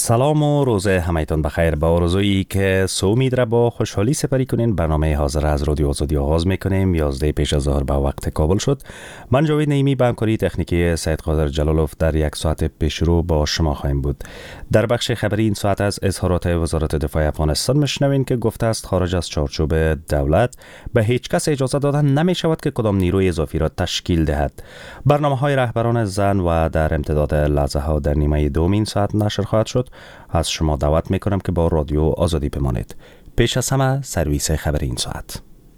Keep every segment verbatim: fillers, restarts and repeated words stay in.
سلام و روز همایتان بخیر. با آرزویی که سومید را با خوشحالی سپری کنین. برنامه حاضر از رادیو آزادی آغاز میکنیم. یازده پیش از ظهر به وقت کابل شد. من جاوید نعیمی با همکاری تکنیکی سید قادر جلالوف در یک ساعت پیشرو با شما خواهیم بود. در بخش خبری این ساعت از اظهارات وزارت دفاع افغانستان میشنوین که گفته است خارج از چارچوب دولت به هیچ کس اجازه دادن نمی شود که کدام نیروی اضافی را تشکیل دهد. برنامه‌های رهبران زن و در امتداد لحظه ها در نیمه دوم این ساعت نشر خواهد شد. از شما دعوت میکنم که با رادیو آزادی بمانید. پیش از همه سرویس خبری این ساعت.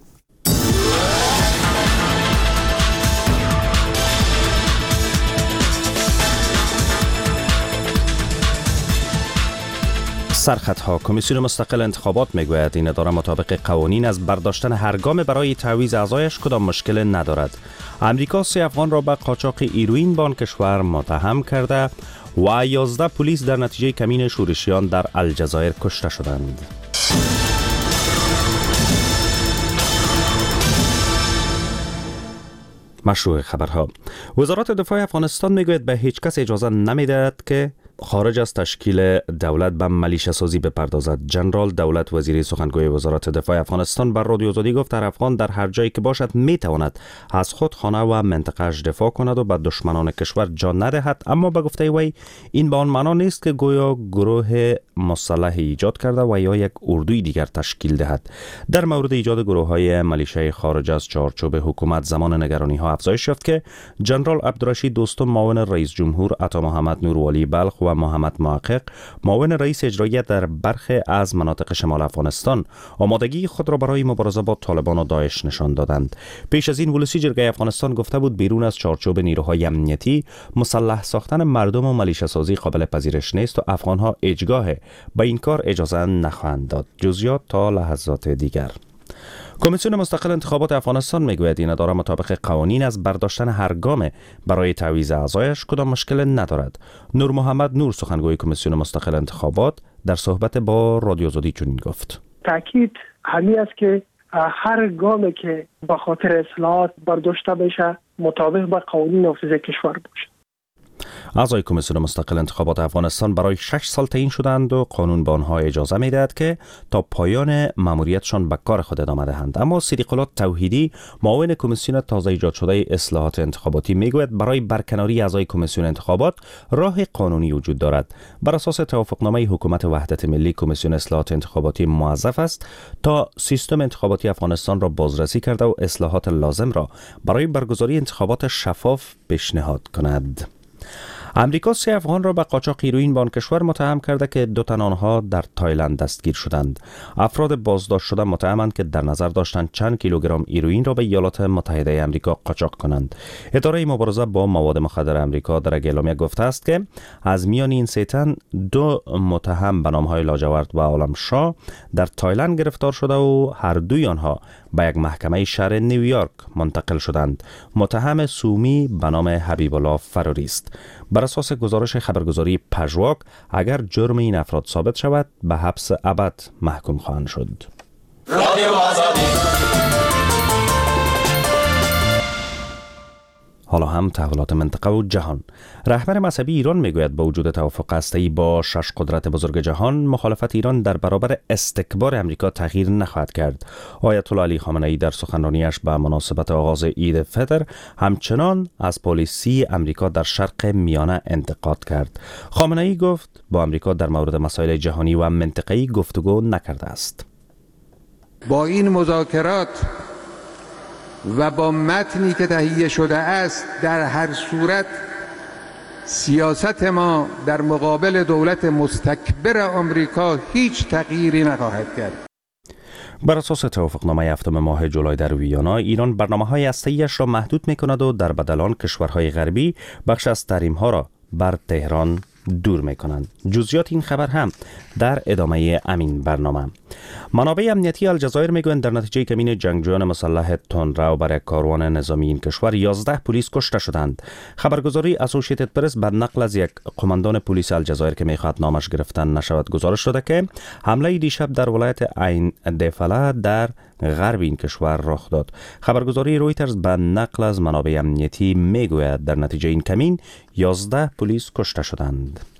سرخطها. کمیسیون مستقل انتخابات میگوید این اداره مطابق قوانین از برداشتن هر گام برای تعویض اعضایش کدام مشکل ندارد. امریکا سه افغان را به قاچاق هیروئین به آن کشور متهم کرده و یازده پلیس در نتیجه کمین شورشیان در الجزایر کشته شدند. مشروع خبرها. وزارت دفاع افغانستان میگوید به هیچ کس اجازه نمیدهد که خارج از تشکیل دولت به ملیشه سازی بپردازد. جنرال دولت وزیری سخنگوی وزارت دفاع افغانستان بر رادیو آزادی گفت هر افغان در هر جایی که باشد میتواند از خود، خانه و منطقه‌اش دفاع کند و به دشمنان کشور جان ندهد، اما به گفته وی این به آن معنا نیست که گویا گروه مسلح ایجاد کرده و یا یک اردوی دیگر تشکیل دهد. در مورد ایجاد گروه‌های ملیشه خارج از چارچوب حکومت زمان نگرانی‌ها افزایش یافت که جنرال عبدالرشید دوستم معاون رئیس جمهور، عطا محمد نوروالی بلخ و محمد محقق معاون رئیس اجرایی در برخی از مناطق شمال افغانستان آمادگی خود را برای مبارزه با طالبان و داعش نشان دادند. پیش از این ولسی جرگه افغانستان گفته بود بیرون از چارچوب نیروهای امنیتی مسلح ساختن مردم و ملیشه سازی قابل پذیرش نیست و افغانها هیچگاه به این کار اجازه نخواهند داد. جزئیات تا لحظات دیگر. کمیسیون مستقل انتخابات افغانستان میگوید این اداره مطابق قوانین از برداشتن هر گام برای تعویض اعضایش کدام مشکل ندارد. نور محمد نور سخنگوی کمیسیون مستقل انتخابات در صحبت با رادیو آزادی چنین گفت: تاکید همین است که هر گامی که به خاطر اصلاحات برداشته بشه مطابق با قوانین نافذ کشور باشه. اعضای کمیسیون مستقل انتخابات افغانستان برای شش سال تعیین شدند و قانون به آنها اجازه می‌دهد که تا پایان مأموریتشان به کار خود ادامه دهند. اما صدیق الله توحیدی معاون کمیسیون تازه ایجاد شده اصلاحات انتخاباتی میگوید برای برکناری اعضای کمیسیون انتخابات راه قانونی وجود دارد. بر اساس توافقنامه حکومت وحدت ملی، کمیسیون اصلاحات انتخاباتی موظف است تا سیستم انتخاباتی افغانستان را بازرسی کرده و اصلاحات لازم را برای برگزاری انتخابات شفاف پیشنهاد کند. امریکا سه افغان را به قاچاق هیروئین به آن کشور متهم کرده که دو تن آنها در تایلند دستگیر شدند. افراد بازداشت شده متهمند که در نظر داشتند چند کیلوگرم هیروئین را به ایالات متحده آمریکا قاچاق کنند. اداره مبارزه با مواد مخدر آمریکا در یک اعلامیه گفته است که از میان این سه تن دو متهم به نام‌های لاجورد و عالمشاه در تایلند گرفتار شده و هر دوی آنها به یک محکمه شهر نیویورک منتقل شدند. متهم سومی به نام حبیب الله فراری است. بر اساس گزارش خبرگزاری پژواک اگر جرم این افراد ثابت شود به حبس ابد محکوم خواهند شد. رادیو آزادی. حالا هم تحولات منطقه و جهان. رهبر مذهبی ایران میگوید با وجود توافق هسته‌ای با شش قدرت بزرگ جهان، مخالفت ایران در برابر استکبار امریکا تغییر نخواهد کرد. آیت الله علی خامنه ای در سخنرانیش به مناسبت آغاز عید فطر همچنان از پالیسی امریکا در شرق میانه انتقاد کرد. خامنه ای گفت با امریکا در مورد مسائل جهانی و منطقه‌ای گفتگو نکرده است. با این مذاکرات و با متنی که تهیه شده است در هر صورت سیاست ما در مقابل دولت مستکبر آمریکا هیچ تغییری نخواهد کرد. بر اساس توافقنامه هفتم ماه جولای در ویانا، ایران برنامه‌های هسته‌ایش را محدود می‌کند و در بدل آن کشورهای غربی بخش از تحریم‌ها را بر تهران دور میکنند. جزئیات این خبر هم در ادامه امین برنامه. منابع امنیتی الجزایر میگویند در نتیجه کمین جنگجویان مسلح تندرو بر کاروان نظامی این کشور یازده پلیس کشته شدند. خبرگزاری اسوسییتد پرس بر نقل از یک قماندان پلیس الجزایر که میخواد نامش گرفتن نشود گزارش شده که حمله دیشب در ولایت عین دفله در غرب این کشور رخ داد. خبرگزاری رویترز به نقل از منابع امنیتی میگوید در نتیجه این کمین یازده پلیس کشته شدند.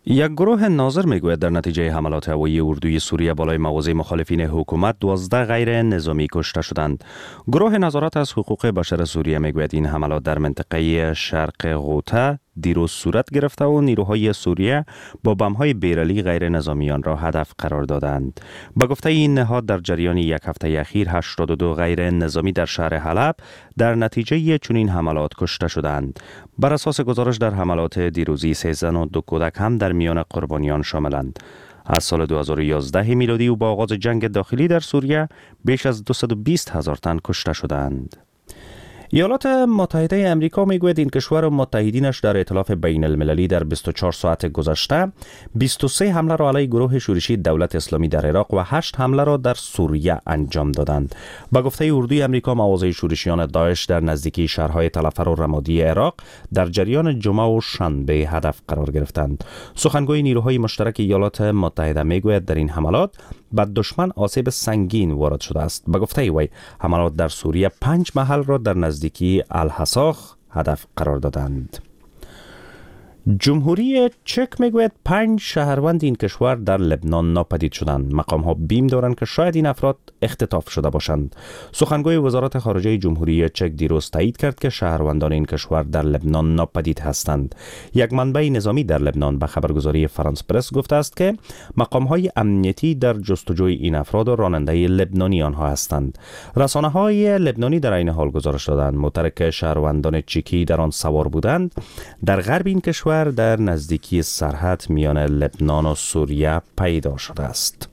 یک گروه ناظر میگوید در نتیجه حملات هوایی اردوی سوریه بالای مواضع مخالفین حکومت دوازده غیر نظامی کشته شدند. گروه نظارت از حقوق بشر سوریه میگوید این حملات در منطقه شرق غوطه دیروز صورت گرفته و نیروهای سوریه با بم‌های بیرلی غیر نظامیان را هدف قرار دادند. به گفته این نهاد در جریان یک هفته اخیر هشتاد و دو غیر نظامی در شهر حلب در نتیجه چنین حملات کشته شدند. بر اساس گزارش در حملات دیروزی سه زن و دو کودک هم در میان قربانیان شاملند. از سال دو هزار و یازده میلادی و با آغاز جنگ داخلی در سوریه بیش از دویست و بیست هزار تن کشته شدند. ایالات متحده امریکا میگوید این کشور و متحدینش در ائتلاف بین المللی در بیست و چهار ساعت گذشته بیست و سه حمله را علیه گروه شورشی دولت اسلامی در عراق و هشت حمله را در سوریه انجام دادند. با گفته اردوی امریکا مواضع شورشیان داعش در نزدیکی شهرهای تلفر و رمادی عراق در جریان جمعه و شنبه هدف قرار گرفتند. سخنگوی نیروهای مشترک ایالات متحده میگوید در این حملات به دشمن آسیب سنگین وارد شده است. به گفته وی حملات در سوریه پنج محل را در نزدیکی الحساخ هدف قرار دادند. جمهوری چک میگوید پنج شهروند این کشور در لبنان ناپدید شدند. مقام ها بیم دارند که شاید این افراد اختطاف شده باشند. سخنگوی وزارت خارجه جمهوری چک دیروز تایید کرد که شهروندان این کشور در لبنان ناپدید هستند. یک منبع نظامی در لبنان به خبرگزاری فرانس پرس گفته است که مقام های امنیتی در جستجوی این افراد و راننده لبنانی آنها هستند. رسانه های لبنانی در این حال گزارش دادند مترک شهروندان چکی در آن سوار بودند در غرب این کشور در نزدیکی سرحد میان لبنان و سوریه پیدا شده است.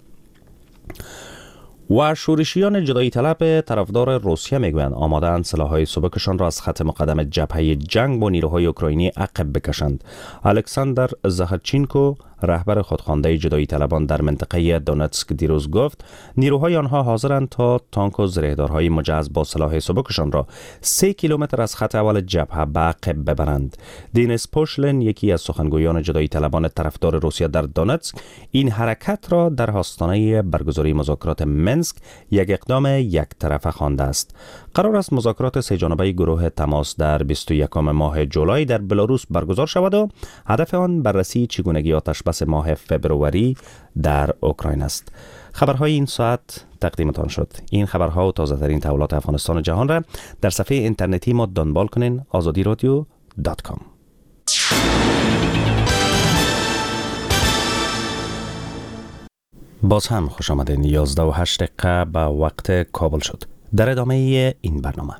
و شورشیان جدایی طلب طرفدار روسیه میگویند آماده‌اند سلاح‌های سبکشان را از خط مقدم جبهه جنگ با نیروهای اوکراینی عقب بکشند. الکساندر زاخارچینکو رهبر خودخوانده جدایی طلبان در منطقه دونتسک دیروز گفت نیروهای آنها حاضرند تا تانک و زرهدارهای مجهز با سلاح سبکشان را سه کیلومتر از خط اول جبهه به عقب ببرند. دینیس پوشلن یکی از سخنگویان جدایی طلبان طرفدار روسیه در دونتسک این حرکت را در آستانه برگزاری مذاکرات منسک یک اقدام یک طرفه خوانده است. قرار است مذاکرات سه جانبه گروه تماس در بیست و یکم ماه جولای در بلاروس برگزار شود و هدف آن بررسی چگونگی آتشبس ماه فبروری در اوکراین است. خبرهای این ساعت تقدیمتان شد. این خبرها و تازه ترین تحولات افغانستان و جهان را در صفحه اینترنتی ما دنبال کنین آزادی رادیو دات کام. باز هم خوش آمدین. یازده و هشت دقیقه به وقت کابل شد. در ادامه این برنامه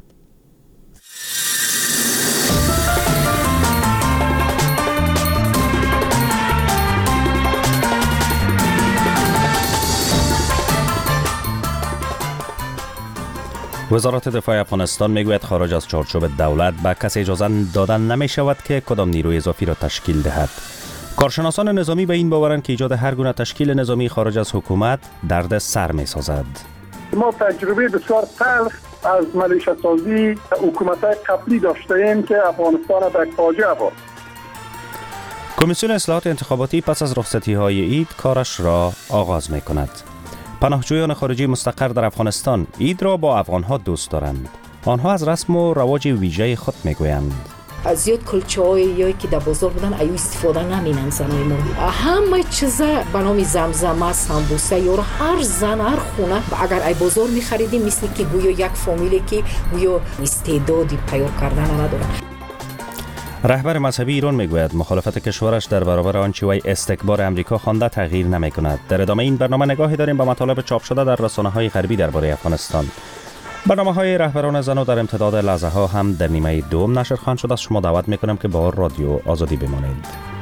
وزارت دفاع افغانستان میگوید خارج از چارچوب دولت به کسی اجازه دادن نمی شود که کدام نیروی اضافی را تشکیل دهد. کارشناسان نظامی به این باورند که ایجاد هر گونه تشکیل نظامی خارج از حکومت درد سر می سازد. ما تجربه بسیار تلخ از ملیشه سازی حکومت‌های قبلی داشته ایم که افغانستان را به فاجعه برد. کمیسیون اصلاحات انتخاباتی پس از رخصتی های عید کارش را آغاز می کند. پناهجویان خارجی مستقر در افغانستان عید را با افغانها دوست دارند. آنها از رسم و رواج ویژه خود میگویند. از زیاد کلچه‌های یا که در بازار بودن ایو استفاده نمینن زنای ما. همه چیزا به نام زمزمه، سمبوسه یا هر زن هر خونه اگر ای بازار می‌خریدیم مثل که گویا یک فامیلی که گویا استعدادی پیدا کردن نداره. رهبر مذهبی ایران میگوید مخالفت کشورش در برابر آنچه وی استکبار امریکا خوانده تغییر نمی‌کند. در ادامه این برنامه نگاهی داریم به مطالب چاپ شده در رسانه‌های غربی درباره افغانستان. برنامه‌های رهبران زن در امتداد لحظه ها هم در نیمه دوم نشر خواهند شد. از شما دعوت می‌کنم که با رادیو آزادی بمانید.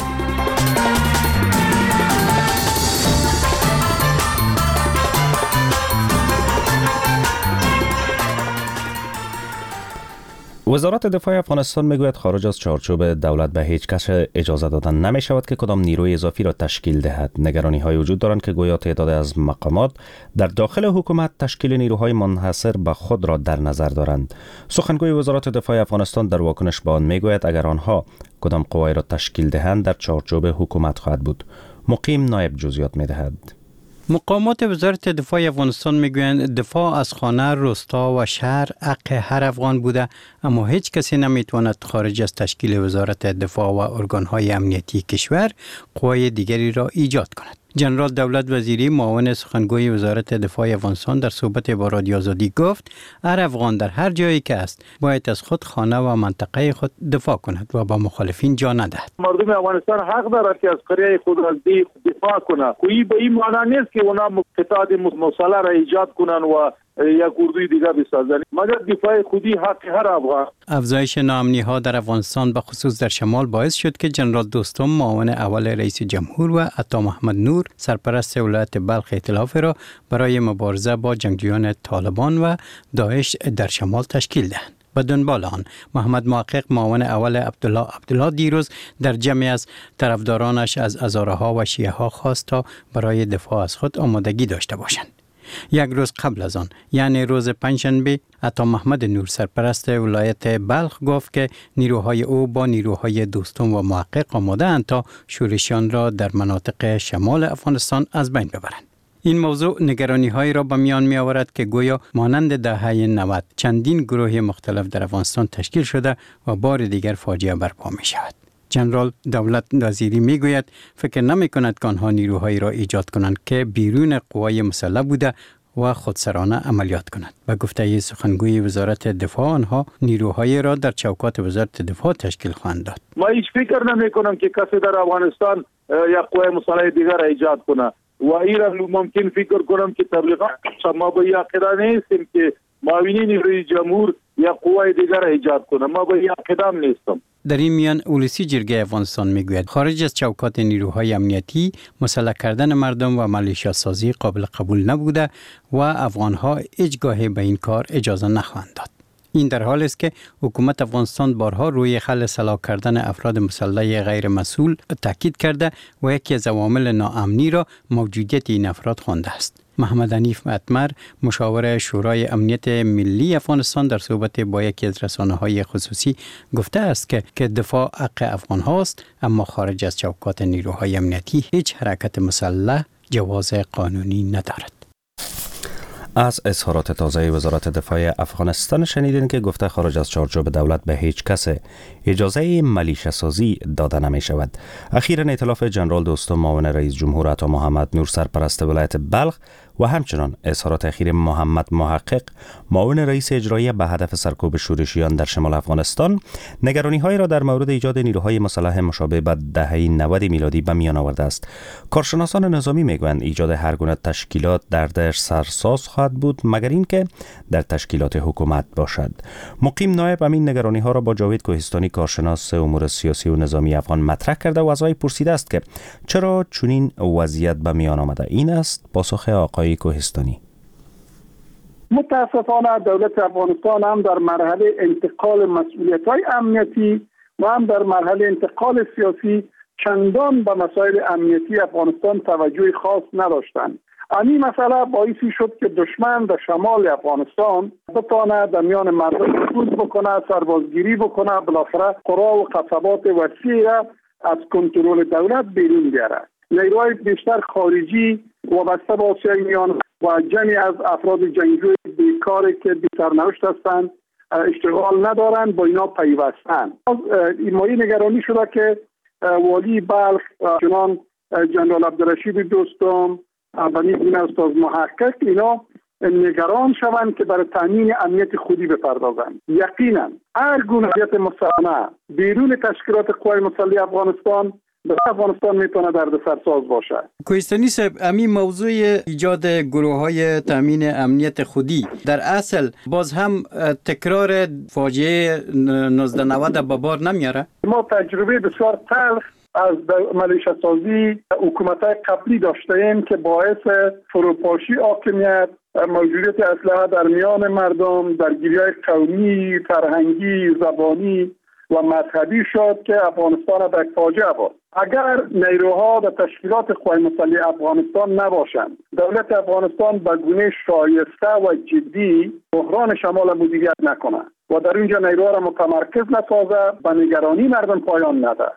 وزارت دفاع افغانستان میگوید خارج از چارچوب دولت به هیچ کس اجازه دادن نمی شود که کدام نیروی اضافی را تشکیل دهد. نگرانی های وجود دارند که گویا تعداد از مقامات در داخل حکومت تشکیل نیروهای منحصر به خود را در نظر دارند. سخنگوی وزارت دفاع افغانستان در واکنش به آن میگوید اگر آنها کدام قوای را تشکیل دهند در چارچوب حکومت خواهد بود. مقیم نایب جزئیات میدهد. مقامات وزارت دفاع افغانستان میگویند دفاع از خانه، روستا و شهر حق هر افغان بوده، اما هیچ کسی نمیتواند خارج از تشکیل وزارت دفاع و ارگانهای امنیتی کشور قوای دیگری را ایجاد کند. جنرال دولت وزیری معاون سخنگوی وزارت دفاع افغانستان در صحبت با رادیو آزادی گفت هر افغان در هر جایی که است باید از خود، خانه و منطقه خود دفاع کند و با مخالفین جا ندهد. مردم افغانستان حق دارد که از قریه خود از دفاع کنند. کوئی به این معنی نیست که اونا اتحاد مسلح را ایجاد کنند و یک اردوی دیگر بسازند، مگر دفاع خودی حق هر افغان. افزایش ناامنی ها در افغانستان به خصوص در شمال باعث شد که جنرال دوستم معاون اول رئیس جمهور و عطا محمد نور سرپرست ولایت بلخ ائتلاف را برای مبارزه با جنگجویان طالبان و داعش در شمال تشکیل دهند. به دنبال آن محمد محقق معاون اول عبدالله عبدالله دیروز در جمعی از طرفدارانش از هزاره ها و شیعه ها خواست تا برای دفاع از خود آمادگی داشته باشند. یک روز قبل از آن یعنی روز پنجشنبه عطا محمد نور سرپرست ولایت بلخ گفت که نیروهای او با نیروهای دوستم و محقق آماده اند تا شورشیان را در مناطق شمال افغانستان از بین ببرند. این موضوع نگرانی هایی را به میان می آورد که گویا مانند دهه نود چندین گروه مختلف در افغانستان تشکیل شده و بار دیگر فاجعه برپا می شود. جنرال دولت وزیری می گوید فکر نمی کند که آنها نیروهایی را ایجاد کنند که بیرون قوای مسلح بوده و خودسرانه عملیات کنند. به گفته سخنگوی وزارت دفاع آنها نیروهایی را در چوکات وزارت دفاع تشکیل خواهند داد. ما هیچ فکر نمی کنم که کسی در افغانستان یک قوای مسلح دیگر ایجاد کنه و ایران ممکن فکر کنم که تبلیغات ما به یک عقیده نیستیم که معاونین رئیس جمهور یا قوای دیگر ایجاد کنه. ما به یک عقیده نیستم. در این میان اولسی جرگه افغانستان میگوید خارج از چوکات نیروهای امنیتی مسلح کردن مردم و ملیشیا سازی قابل قبول نبوده و افغانها هیچگاه به این کار اجازه نخواهند داد. این در حالی است که حکومت افغانستان بارها روی خل سلاح کردن افراد مسلح غیر مسئول تاکید کرده و یکی از عوامل ناامنی را موجودیت این افراد خوانده است. محمد حنیف اتمر مشاور شورای امنیت ملی افغانستان در صحبت با یکی از رسانه‌های خصوصی گفته است که که دفاع حق افغان هاست، اما خارج از چوکات نیروهای امنیتی هیچ حرکت مسلح جواز قانونی ندارد. از اظهارات تازه وزارت دفاع افغانستان شنیدین که گفته خارج از چارچوب دولت به هیچ کس اجازه ملیشه سازی داده نمی شود. اخیراً ائتلاف جنرال دوستم معاون رئیس جمهور عطا محمد نور سرپرست ولایت بلخ و همچنان اظهارات اخیر محمد محقق معاون رئیس اجرایی به هدف سرکوب شورشیان در شمال افغانستان نگرانی های را در مورد ایجاد نیروهای مسلح مشابه به دهه نود میلادی به میان آورده است. کارشناسان نظامی میگویند ایجاد هر گونه تشکیلات در دشت سرساز خواهد بود مگر اینکه در تشکیلات حکومت باشد. مقیم نایب همین نگرانی ها را با جاوید کوهستانی کارشناس امور سیاسی و نظامی افغان مطرح کرده و از وی پرسیده است که چرا چنین وضعیت به میان آمده. این است پاسخ آقای کوهستانی. متاسفانه دولت افغانستان هم در مرحله انتقال مسئولیت‌های امنیتی و هم در مرحله انتقال سیاسی چندان به مسائل امنیتی افغانستان توجه خاص نداشتند. این مسئله باعثی شد که دشمن در شمال افغانستان بتانه در میان مردم نفوذ بکنه، سربازگیری بکنه، بالاخره قرا و قصبات وسیع از کنترل دولت بیرون بیاره. نیروهای بیشتر خارجی وابسته به آسیای میان و جمعی از افراد جنگجوی بیکاری که بی سرنوشت هستند اشتغال ندارند با اینا پیوستند. این مایه نگرانی شده که والی بلخ چنان جنرال عبدالرشید دوستم و نیز استاد محقق اینا نگران شوند که برای تامین امنیت خودی بپردازند. یقینا هر گونه امنیت مستقیم بیرون تشکیلات قوای مسلح افغانستان به افغانستان میتونه دردسرساز باشه. کوهستانی صاحب، همین موضوع ایجاد گروه‌های تامین امنیت خودی در اصل باز هم تکرار فاجعه نوزده نود به بار نمیاره؟ ما تجربه بسیار تلخ از ملیشه سازی حکومت‌های قبلی داشتیم که باعث فروپاشی حاکمیت، موجودیت اسلحه در میان مردم، درگیری‌های قومی، فرهنگی، زبانی و مذهبی شد که افغانستان به فاجعه برد. اگر نیروها در تشکیلات قوای مسلح افغانستان نباشند، دولت افغانستان به گونه شایسته و جدی بحران شمال مدیریت نکنه و در اینجا نیروها را متمرکز نسازه، به نگرانی مردم پایان نده.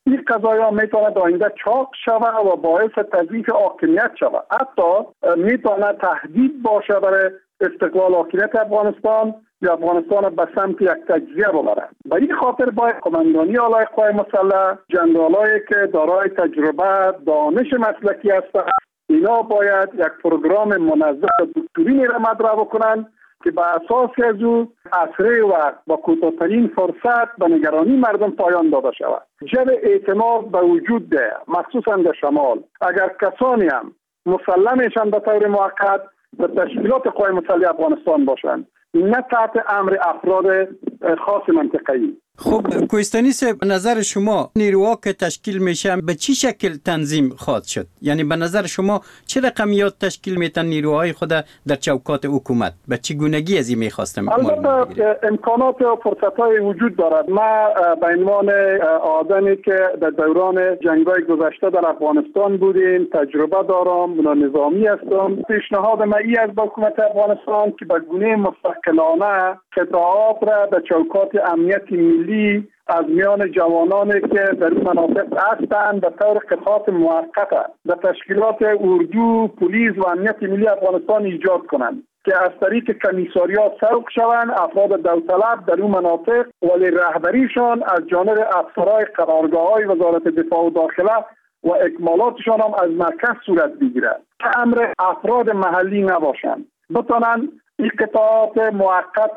این قضایا میتونه در آینده چاق شود و باعث تضعیف حاکمیت شود. حتی میتونه تهدید باشه برای استقلال حاکمیت افغانستان یا افغانستان به سمت یک تجزیه ببره. به این خاطر باید قماندانی اعلی قوای مسلح، جنرالایی که دارای تجربه، دانش مسلکی هستند، اینا باید یک پروگرام منظم و دکترینی را مطرح بکنن که به اساس از او اسرع وقت با کوتاه‌ترین فرصت به نگرانی مردم پایان داده شود. جو اعتماد به وجود ده، مخصوصا در شمال. اگر کسانی هم مسلح میشن به طور موقت به تشکیلات قوای مسلح افغانستان باشند، نه تحت امر افراد خاص منطقه‌ای. خب کوهستانی صاحب، نظر شما نیروها که تشکیل میشن به چی شکل تنظیم خواهد شد؟ یعنی به نظر شما چه رقمیات تشکیل میتن نیروهای خود در چوکات حکومت؟ به چه گونگی از این میخواستم؟ البته امکانات و فرصت‌های وجود دارد. ما به عنوان آدمی که در دوران جنگ‌های گذشته در افغانستان بودیم تجربه دارم، من نظامی هستم. پیشنهاد من این از حکومت افغانستان که به گونه مستقلانه قطاعات را به چوکات امنیت ملی از میان جوانانی که در این مناطق هستند به طور قطعات موقته در تشکیلات اردو، پلیس و امنیت ملی افغانستان ایجاد کنند که از طریق کمیساریات سوق شوند افراد داوطلب در اون مناطق، ولی رهبریشان از جانب افسرهای قرارگاه‌های وزارت دفاع و داخله و اکمالاتشان هم از مرکز صورت بگیرد که امر افراد محلی نباشند، بتانند این قطعات موقت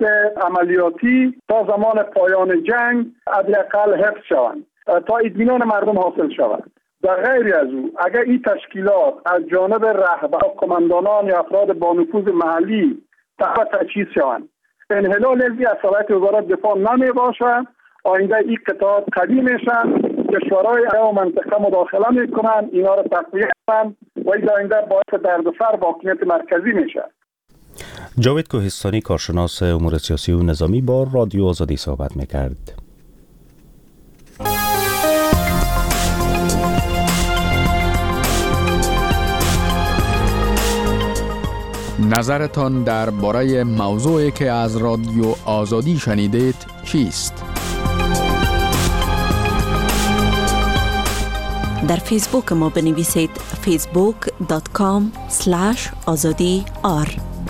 عملیاتی تا زمان پایان جنگ حداقل حفظ شوند تا اطمینان مردم حاصل شود. در غیر از او اگر این تشکیلات از جانب رهبر قماندانان یا افراد با نفوذ محلی تحت تجهیز شوند، انحلال ازی از صلاحیت وزارت دفاع نمی باشد، آینده این قطعات قوی میشن، کشورهای و منطقه مداخله میکنن، اینا را تقویت کنند و این آینده باعث دردسر با حکومت مرکزی میشه. جاوید کوهستانی، کارشناس امور سیاسی و نظامی، با رادیو آزادی صحبت میکرد. نظرتان درباره موضوعی که از رادیو آزادی شنیدید چیست؟ در فیسبوک ما بنویسید فیسبوک دات کام اسلش آزادی آر.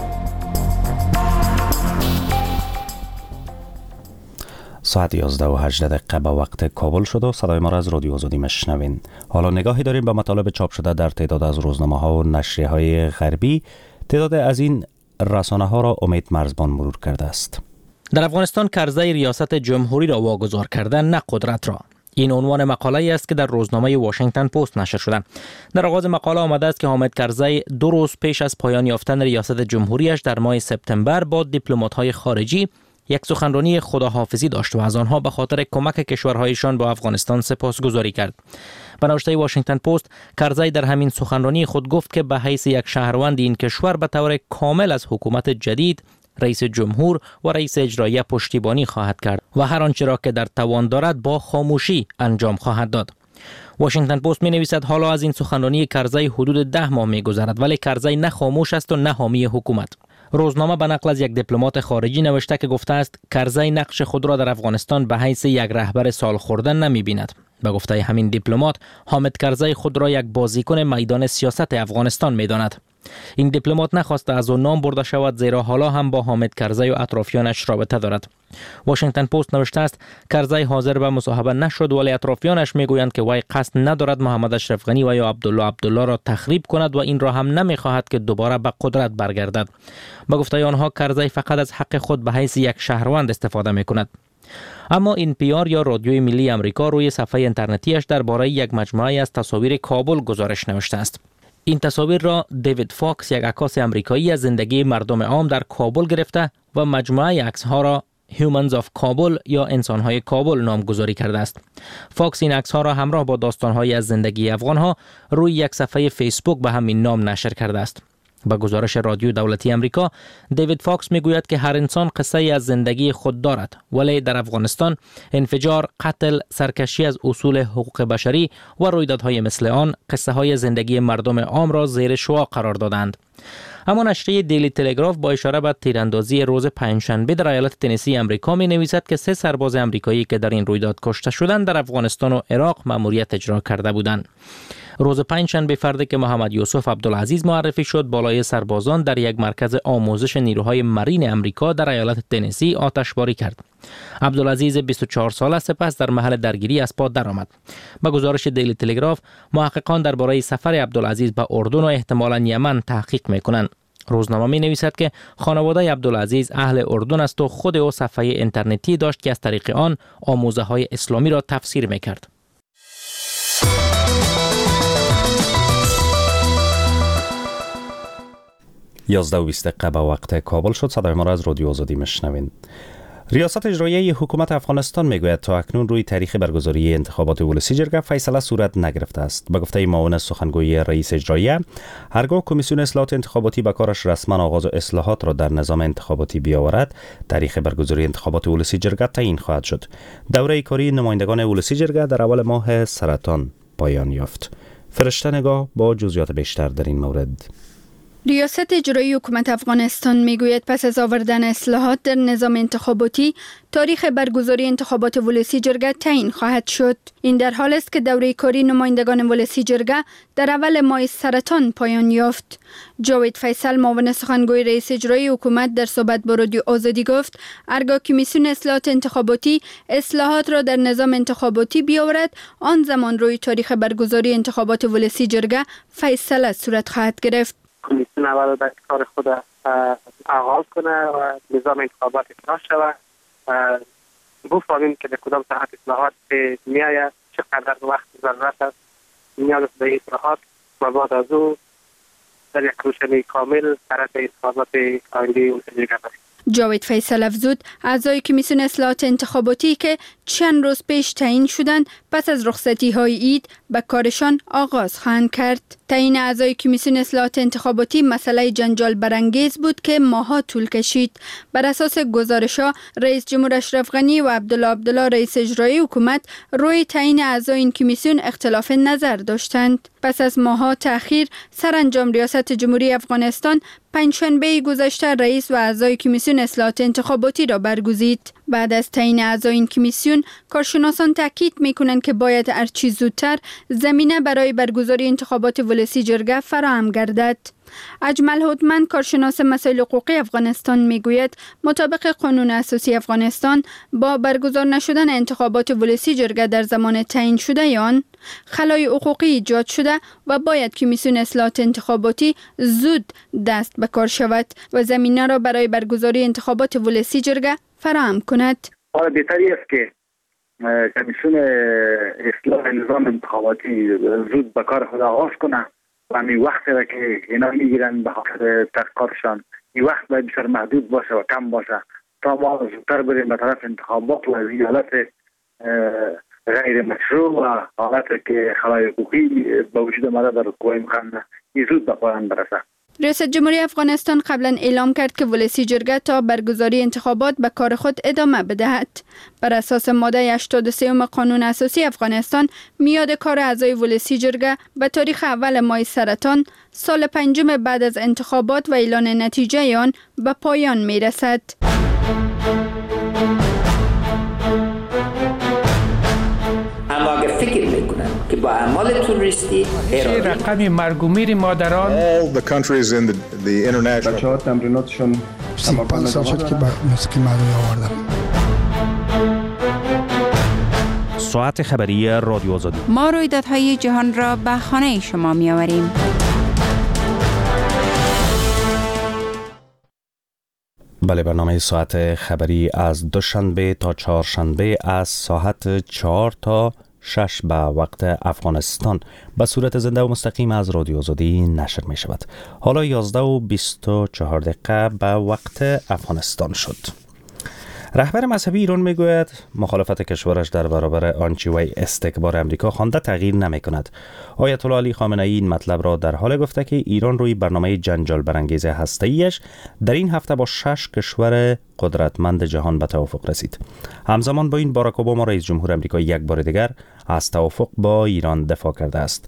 ساعت یازده و هجده دقیقه به وقت کابل شد و صدای ما را از رادیو آزادی مشنوین. حالا نگاهی داریم به مطالب چاپ شده در تعداد از روزنامه ها و نشریه های غربی. تعداد از این رسانه ها را امید مرزبان مرور کرده است. در افغانستان کرزی ریاست جمهوری را واگذار کرده، نه قدرت را. این عنوان مقاله است که در روزنامه واشنگتن پست نشر شده. در آغاز مقاله آمده است که حامد کرزی دو روز پیش از پایان یافتن ریاست جمهوریش در ماه سپتامبر با دیپلمات‌های خارجی یک سخنرانی خداحافظی داشت و از آنها به خاطر کمک کشورهایشان با افغانستان سپاسگزاری کرد. به نوشته واشنگتن پست، کرزی در همین سخنرانی خود گفت که به حیث یک شهروند این کشور به طور کامل از حکومت جدید، رئیس جمهور و رئیس اجرایی پشتیبانی خواهد کرد و هر آنچه را که در توان دارد با خاموشی انجام خواهد داد. واشنگتن پست می نویسد حالا از این سخنرانی کرزی حدود ده ماه می گذرد، ولی کرزی نه خاموش است و نه حامی حکومت. روزنامه به نقل از یک دیپلمات خارجی نوشته که گفته است کرزی نقش خود را در افغانستان به حیث یک رهبر سال خورده نمی بیند. به گفته همین دیپلمات، حامد کرزی خود را یک بازیکن میدان سیاست افغانستان می داند. این دیپلمات نخواسته از او نام برده شود، زیرا حالا هم با حامد کرزی و اطرافیانش رابطه دارد. واشنگتن پست نوشته است کرزی حاضر به مصاحبه نشد، ولی اطرافیانش میگویند که وی قصد ندارد محمد اشرف غنی و یا عبدالله عبدالله را تخریب کند و این را هم نمیخواهد که دوباره به قدرت برگردد. به گفته آنها کرزی فقط از حق خود به حیث یک شهروند استفاده میکند. اما این پی آر یا رادیوی ملی آمریکا روی صفحه اینترنتیش درباره یک مجموعه از تصاویر کابل گزارش نوشته است. این تصاویر را دیوید فاکس، یک عکاس آمریکایی از زندگی مردم عام در کابل گرفته و مجموعه عکس‌ها را Humans of کابل یا انسان‌های کابل نامگذاری کرده است. فاکس این عکس‌ها را همراه با داستان‌هایی از زندگی افغان‌ها روی یک صفحه فیسبوک به همین نام نشر کرده است. با گزارش رادیو دولتی آمریکا، دیوید فاکس میگوید که هر انسان قصه ای از زندگی خود دارد، ولی در افغانستان انفجار، قتل، سرکشی از اصول حقوق بشری و رویدادهای مثل آن قصه های زندگی مردم عام را زیر شعاع قرار دادند. اما نشریه دیلی تلگراف با اشاره به تیراندازی روز پنجشنبه در ایالت تنسی امریکا می نویسد که سه سرباز امریکایی که در این رویداد کشته شدند در افغانستان و عراق مأموریت اجرا کرده بودند. روز پنجشنبه فردی که محمد یوسف عبدالعزیز معرفی شد بالای سربازان در یک مرکز آموزش نیروهای مرین امریکا در ایالت تنسی آتشباری کرد. عبدالعزیز بیست و چهار ساله سپس در محل درگیری از پا درآمد. با گزارش دیلی تلگراف، محققان درباره سفر عبدالعزیز به اردن و احتمالاً یمن تحقیق می‌کنند. روزنامه می نویسد که خانواده عبدالعزیز اهل اردن است و خود او صفحه اینترنتی داشت که از طریق آن آموزه های اسلامی را تفسیر می‌کرد. یازده و بیست دقیقه به وقت کابل شد. صدای ما را از رادیو آزادی میشنوین. ریاست اجرایی حکومت افغانستان میگوید تا اکنون روی تاریخ برگزاری انتخابات ولسی جرگه فیصله صورت نگرفته است. به گفته معاون سخنگوی رئیس اجرایی، هرگاه کمیسیون اصلاحات انتخاباتی به کارش رسما آغاز اصلاحات را در نظام انتخاباتی بیاورد، تاریخ برگزاری انتخابات ولسی جرگه تعیین خواهد شد. دوره کاری نمایندگان ولسی جرگه در اول ماه سرطان پایان یافت. فرشته نگاه با جزئیات بیشتر در این مورد. ریاست اجرایی حکومت افغانستان میگوید پس از آوردن اصلاحات در نظام انتخاباتی، تاریخ برگزاری انتخابات ولسی جرگه تعیین خواهد شد. این در حال است که دوره کاری نمایندگان ولسی جرگه در اول ماه سرطان پایان یافت. جاوید فیصل، معاون سخنگوی رئیس اجرایی حکومت، در صحبت با رادیو آزادی گفت هرگاه کمیسیون اصلاحات انتخاباتی اصلاحات را در نظام انتخاباتی بیاورد، آن زمان روی تاریخ برگزاری انتخابات ولسی جرگه فیصله صورت خواهد گرفت. کمیسیون اول باید کار خود آغاز کنه و نظام انتخابات اجرا شود. بفهمیم که در کدام ساعت اصلاحات می آید، چقدر وقت ضرورت است نیاز است به اصلاحات و بعد از او در یک روشنی کامل طرف انتخابات آینده ولسی جرگه بریم. جاوید فیصل افزود اعضای کمیسیون اصلاحات انتخاباتی که چند روز پیش تعیین شدند پس از رخصتی های عید به کارشان آغاز خواهند کرد. تعیین اعضای کمیسیون اصلاحات انتخاباتی مسئله جنجال برانگیز بود که ماها طول کشید. بر اساس گزارش‌ها، رئیس جمهور اشرف غنی و عبدالله عبدالله رئیس اجرایی حکومت روی تعیین اعضای این کمیسیون اختلاف نظر داشتند. پس از ماها تأخیر، سرانجام ریاست جمهوری افغانستان پنجشنبه گذشته رئیس و اعضای کمیسیون اصلاحات انتخاباتی را برگزید. بعد از تعیین اعضای این کمیسیون، کارشناسان تاکید می‌کنند که باید هرچی زودتر زمینه برای برگزاری انتخابات ولسی جرگه فراهم گردد. اجمل هوتمن، کارشناس مسائل حقوقی افغانستان، میگوید مطابق قانون اساسی افغانستان با برگزار نشدن انتخابات ولسی جرگه در زمان تعیین شده آن خلای حقوقی ایجاد شده و باید کمیسیون اصلاحات انتخاباتی زود دست به کار شود و زمینه را برای برگزاری انتخابات ولسی جرگه فراهم کند. حالا بهتری است که کمیسیون اصلاح نظام انتخاباتی زود به کار خود آغاز کنه و همین وقتی را که اینا میگیرن به خاطر تحقیقاتشان این وقت باید بسیار محدود باشه و کم باشه تا ما زودتر بریم به طرف انتخابات و از این حالت غیر مشروع و حالت که خلای حقوقی به وجود آمده در قوه مقننه زود به پایان برسه. ریاست جمهوری افغانستان قبلا اعلام کرد که ولسی جرگه تا برگزاری انتخابات به کار خود ادامه بدهد. بر اساس ماده هشتاد و سه قانون اساسی افغانستان، میاد کار اعضای ولسی جرگه به تاریخ اول ماه سرطان سال پنجم بعد از انتخابات و اعلان نتیجه آن به پایان می رسد. اما اگر فکر میکنن که با اعمال تروریستی رقم مرگ و میر مادران all the countries in the, the international بچه‌ها تمریناتشون پنج سال شد که موسیقی مردمی آوردم. ساعت خبری رادیو آزادی. ما رویدادهای جهان را به خانه شما می آوریم. بله، برنامه ساعت خبری از دوشنبه تا چهارشنبه از ساعت چهار تا شش به وقت افغانستان به صورت زنده و مستقیم از رادیو آزادی نشر می شود. حالا یازده و بیست و چهار دقیقه به وقت افغانستان شد. رهبر مذهبی ایران میگوید مخالفت کشورش در برابر آنچه وی استکبار امریکا خوانده تغییر نمی کند. آیت الله علی خامنه ای این مطلب را در حال گفته که ایران روی برنامه جنجال برانگیز هسته‌ایش در این هفته با شش کشور قدرتمند جهان به توافق رسید. همزمان با این باراک اوباما رئیس جمهور امریکا یک بار دیگر از توافق با ایران دفاع کرده است.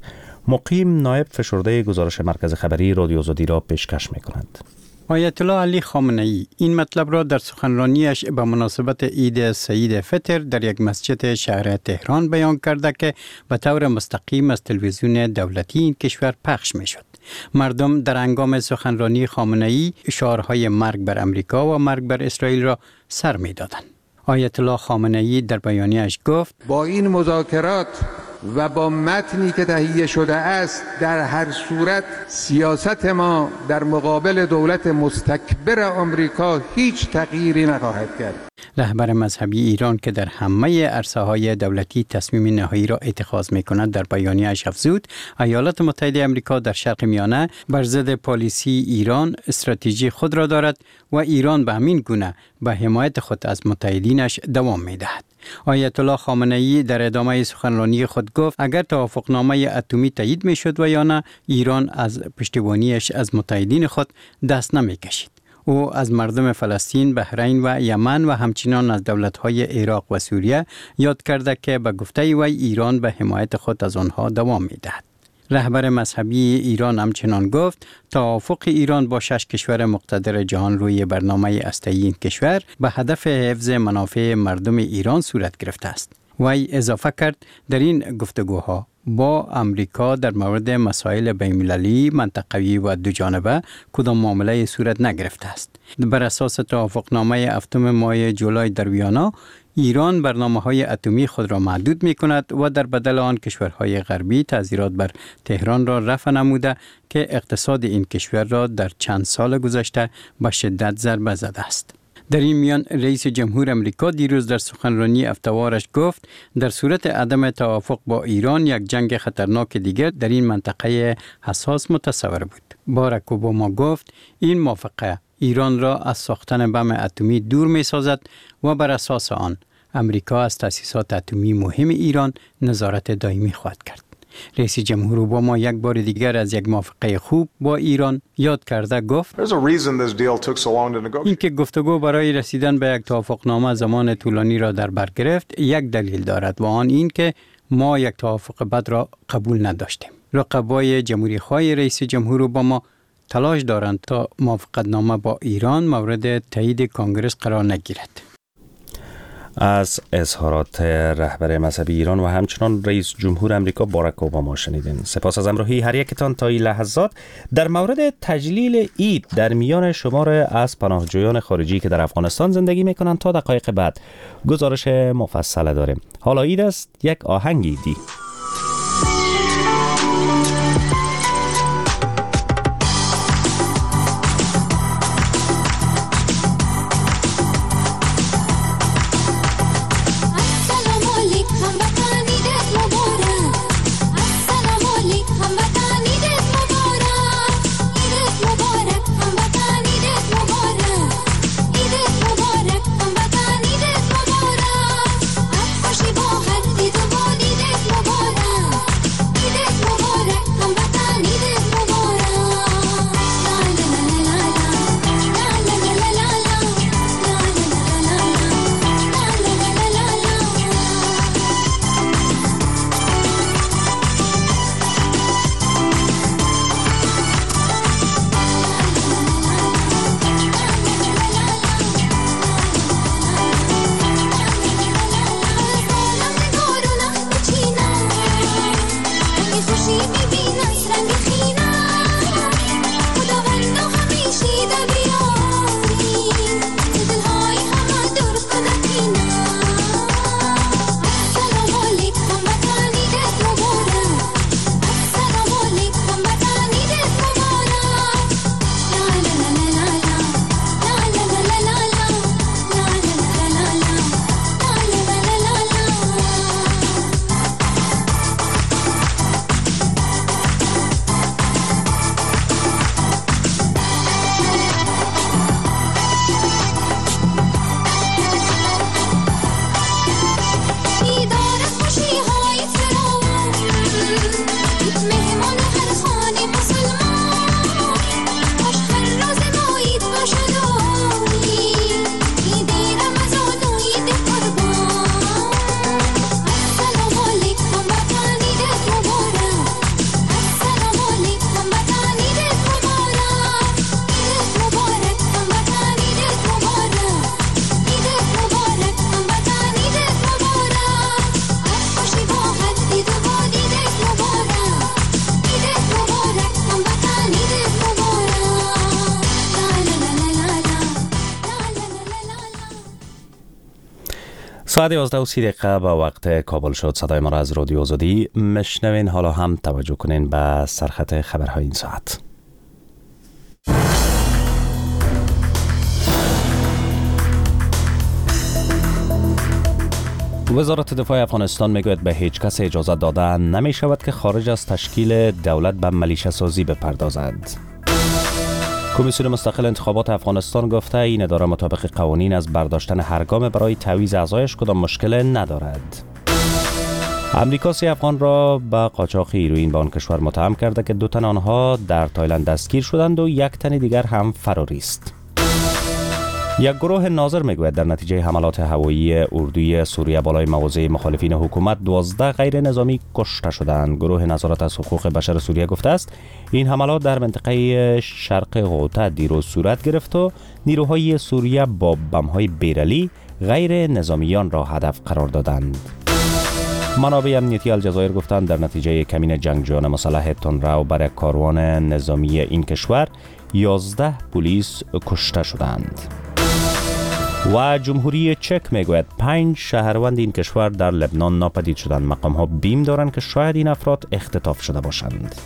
مقیم نایب فشرده گزارش مرکز خبری رادیو آزادی را پیشکش می‌کنند. آیت الله علی خامنه ای این مطلب را در سخنرانیش به مناسبت عید سعید فطر در یک مسجد شهر تهران بیان کرده که به طور مستقیم از تلویزیون دولتی این کشور پخش می شد. مردم در هنگام سخنرانی خامنه ای شعارهای مرگ بر امریکا و مرگ بر اسرائیل را سر می دادند. آیت الله خامنه ای در بیانیه‌اش گفت با این مذاکرات و با متنی که تهیه شده است در هر صورت سیاست ما در مقابل دولت مستکبر آمریکا هیچ تغییری نخواهد کرد. رهبر مذهبی ایران که در همه عرصه‌های دولتی تصمیم نهایی را اتخاذ می‌کند در بیانیه‌اش افزود ایالات متحده آمریکا در شرق میانه بر ضد پالیسی ایران استراتژی خود را دارد و ایران به همین گونه به حمایت خود از متحدینش دوام می‌دهد. آیت الله خامنه ای در ادامه سخنرانی خود گفت اگر توافقنامه اتمی تایید می‌شد و یا نه ایران از پشتیبانیش از متحدین خود دست نمی‌کشید. او از مردم فلسطین، بحرین و یمن و همچنین از دولت‌های عراق و سوریه یاد کرده که به گفته وی ایران به حمایت خود از آنها دوام می‌دهد. رهبر مذهبی ایران همچنان گفت توافق ایران با شش کشور مقتدر جهان روی برنامه هسته‌ای این کشور به هدف حفظ منافع مردم ایران صورت گرفته است. وی اضافه کرد در این گفتگوها با امریکا در مورد مسائل بین‌المللی، منطقوی و دو جانبه کدام معامله صورت نگرفته است. بر اساس توافقنامه هفتم ماه جولای در ویانا ایران برنامه‌های اتمی خود را محدود می‌کند و در بدل آن کشورهای غربی تعزیرات بر تهران را رفع نموده که اقتصاد این کشور را در چند سال گذشته به شدت ضربه زده است. در این میان رئیس جمهور امریکا دیروز در سخنرانی هفته‌وارش گفت در صورت عدم توافق با ایران یک جنگ خطرناک دیگر در این منطقه حساس متصور بود. باراک اوباما گفت این موافقه ایران را از ساختن بم اتمی دور می سازد و بر اساس آن امریکا از تأسیسات اتمی مهم ایران نظارت دائمی خواهد کرد. رئیس جمهور اوباما یک بار دیگر از یک موافقه خوب با ایران یاد کرده گفت این که گفتگو برای رسیدن به یک توافقنامه زمان طولانی را در بر گرفت یک دلیل دارد و آن این که ما یک توافق بد را قبول نداشتیم. رقبای جمهوری خواه رئیس جمهور اوباما تلاش دارند تا موافقتنامه با ایران مورد تایید کانگرس قرار نگیرد. از اظهارات رهبر مذهبی ایران و همچنان رئیس جمهور امریکا باراک اوباما شنیدین. سپاس از همراهی هر یکتان تا این لحظات. در مورد تجلیل عید در میان شمار از پناهجویان خارجی که در افغانستان زندگی میکنند تا دقایق بعد گزارش مفصل داریم. حالا عید است، یک آهنگ عیدی. Bye. ساعت یازده و سی دقیقه به وقت کابل شد. صدای ما را از رادیو آزادی مشنوین. حالا هم توجه کنین به سرخط خبرهای این ساعت. وزارت دفاع افغانستان میگوید به هیچ کس اجازه داده نمی شود که خارج از تشکیل دولت به ملیشه سازی بپردازد. کمیسیون مستقل انتخابات افغانستان گفته این اداره مطابق قوانین از برداشتن هر گام برای تعویض اعضایش کدام مشکل ندارد. امریکا سه افغان را به قاچاق هیروئین به آن کشور متهم کرده که دو تن آنها در تایلند دستگیر شدند و یک تن دیگر هم فراری است. یک گروه ناظر میگوید در نتیجه حملات هوایی اردوی سوریه بالای مواضع مخالفین حکومت دوازده غیر نظامی کشته شدند. گروه نظارت از حقوق بشر سوریه گفته است این حملات در منطقه شرق غوطه دیروز صورت گرفت و نیروهای سوریه با بم‌های بیرلی غیر نظامیان را هدف قرار دادند. منابع امنیتی الجزایر گفتند در نتیجه کمین جنگجویان مسلح تندرو بر کاروان نظامی این کشور یازده پلیس کشته شدند. و جمهوری چک میگوید پنج شهروند این کشور در لبنان ناپدید شدند. مقام ها بیم دارند که شاید این افراد اختطاف شده باشند.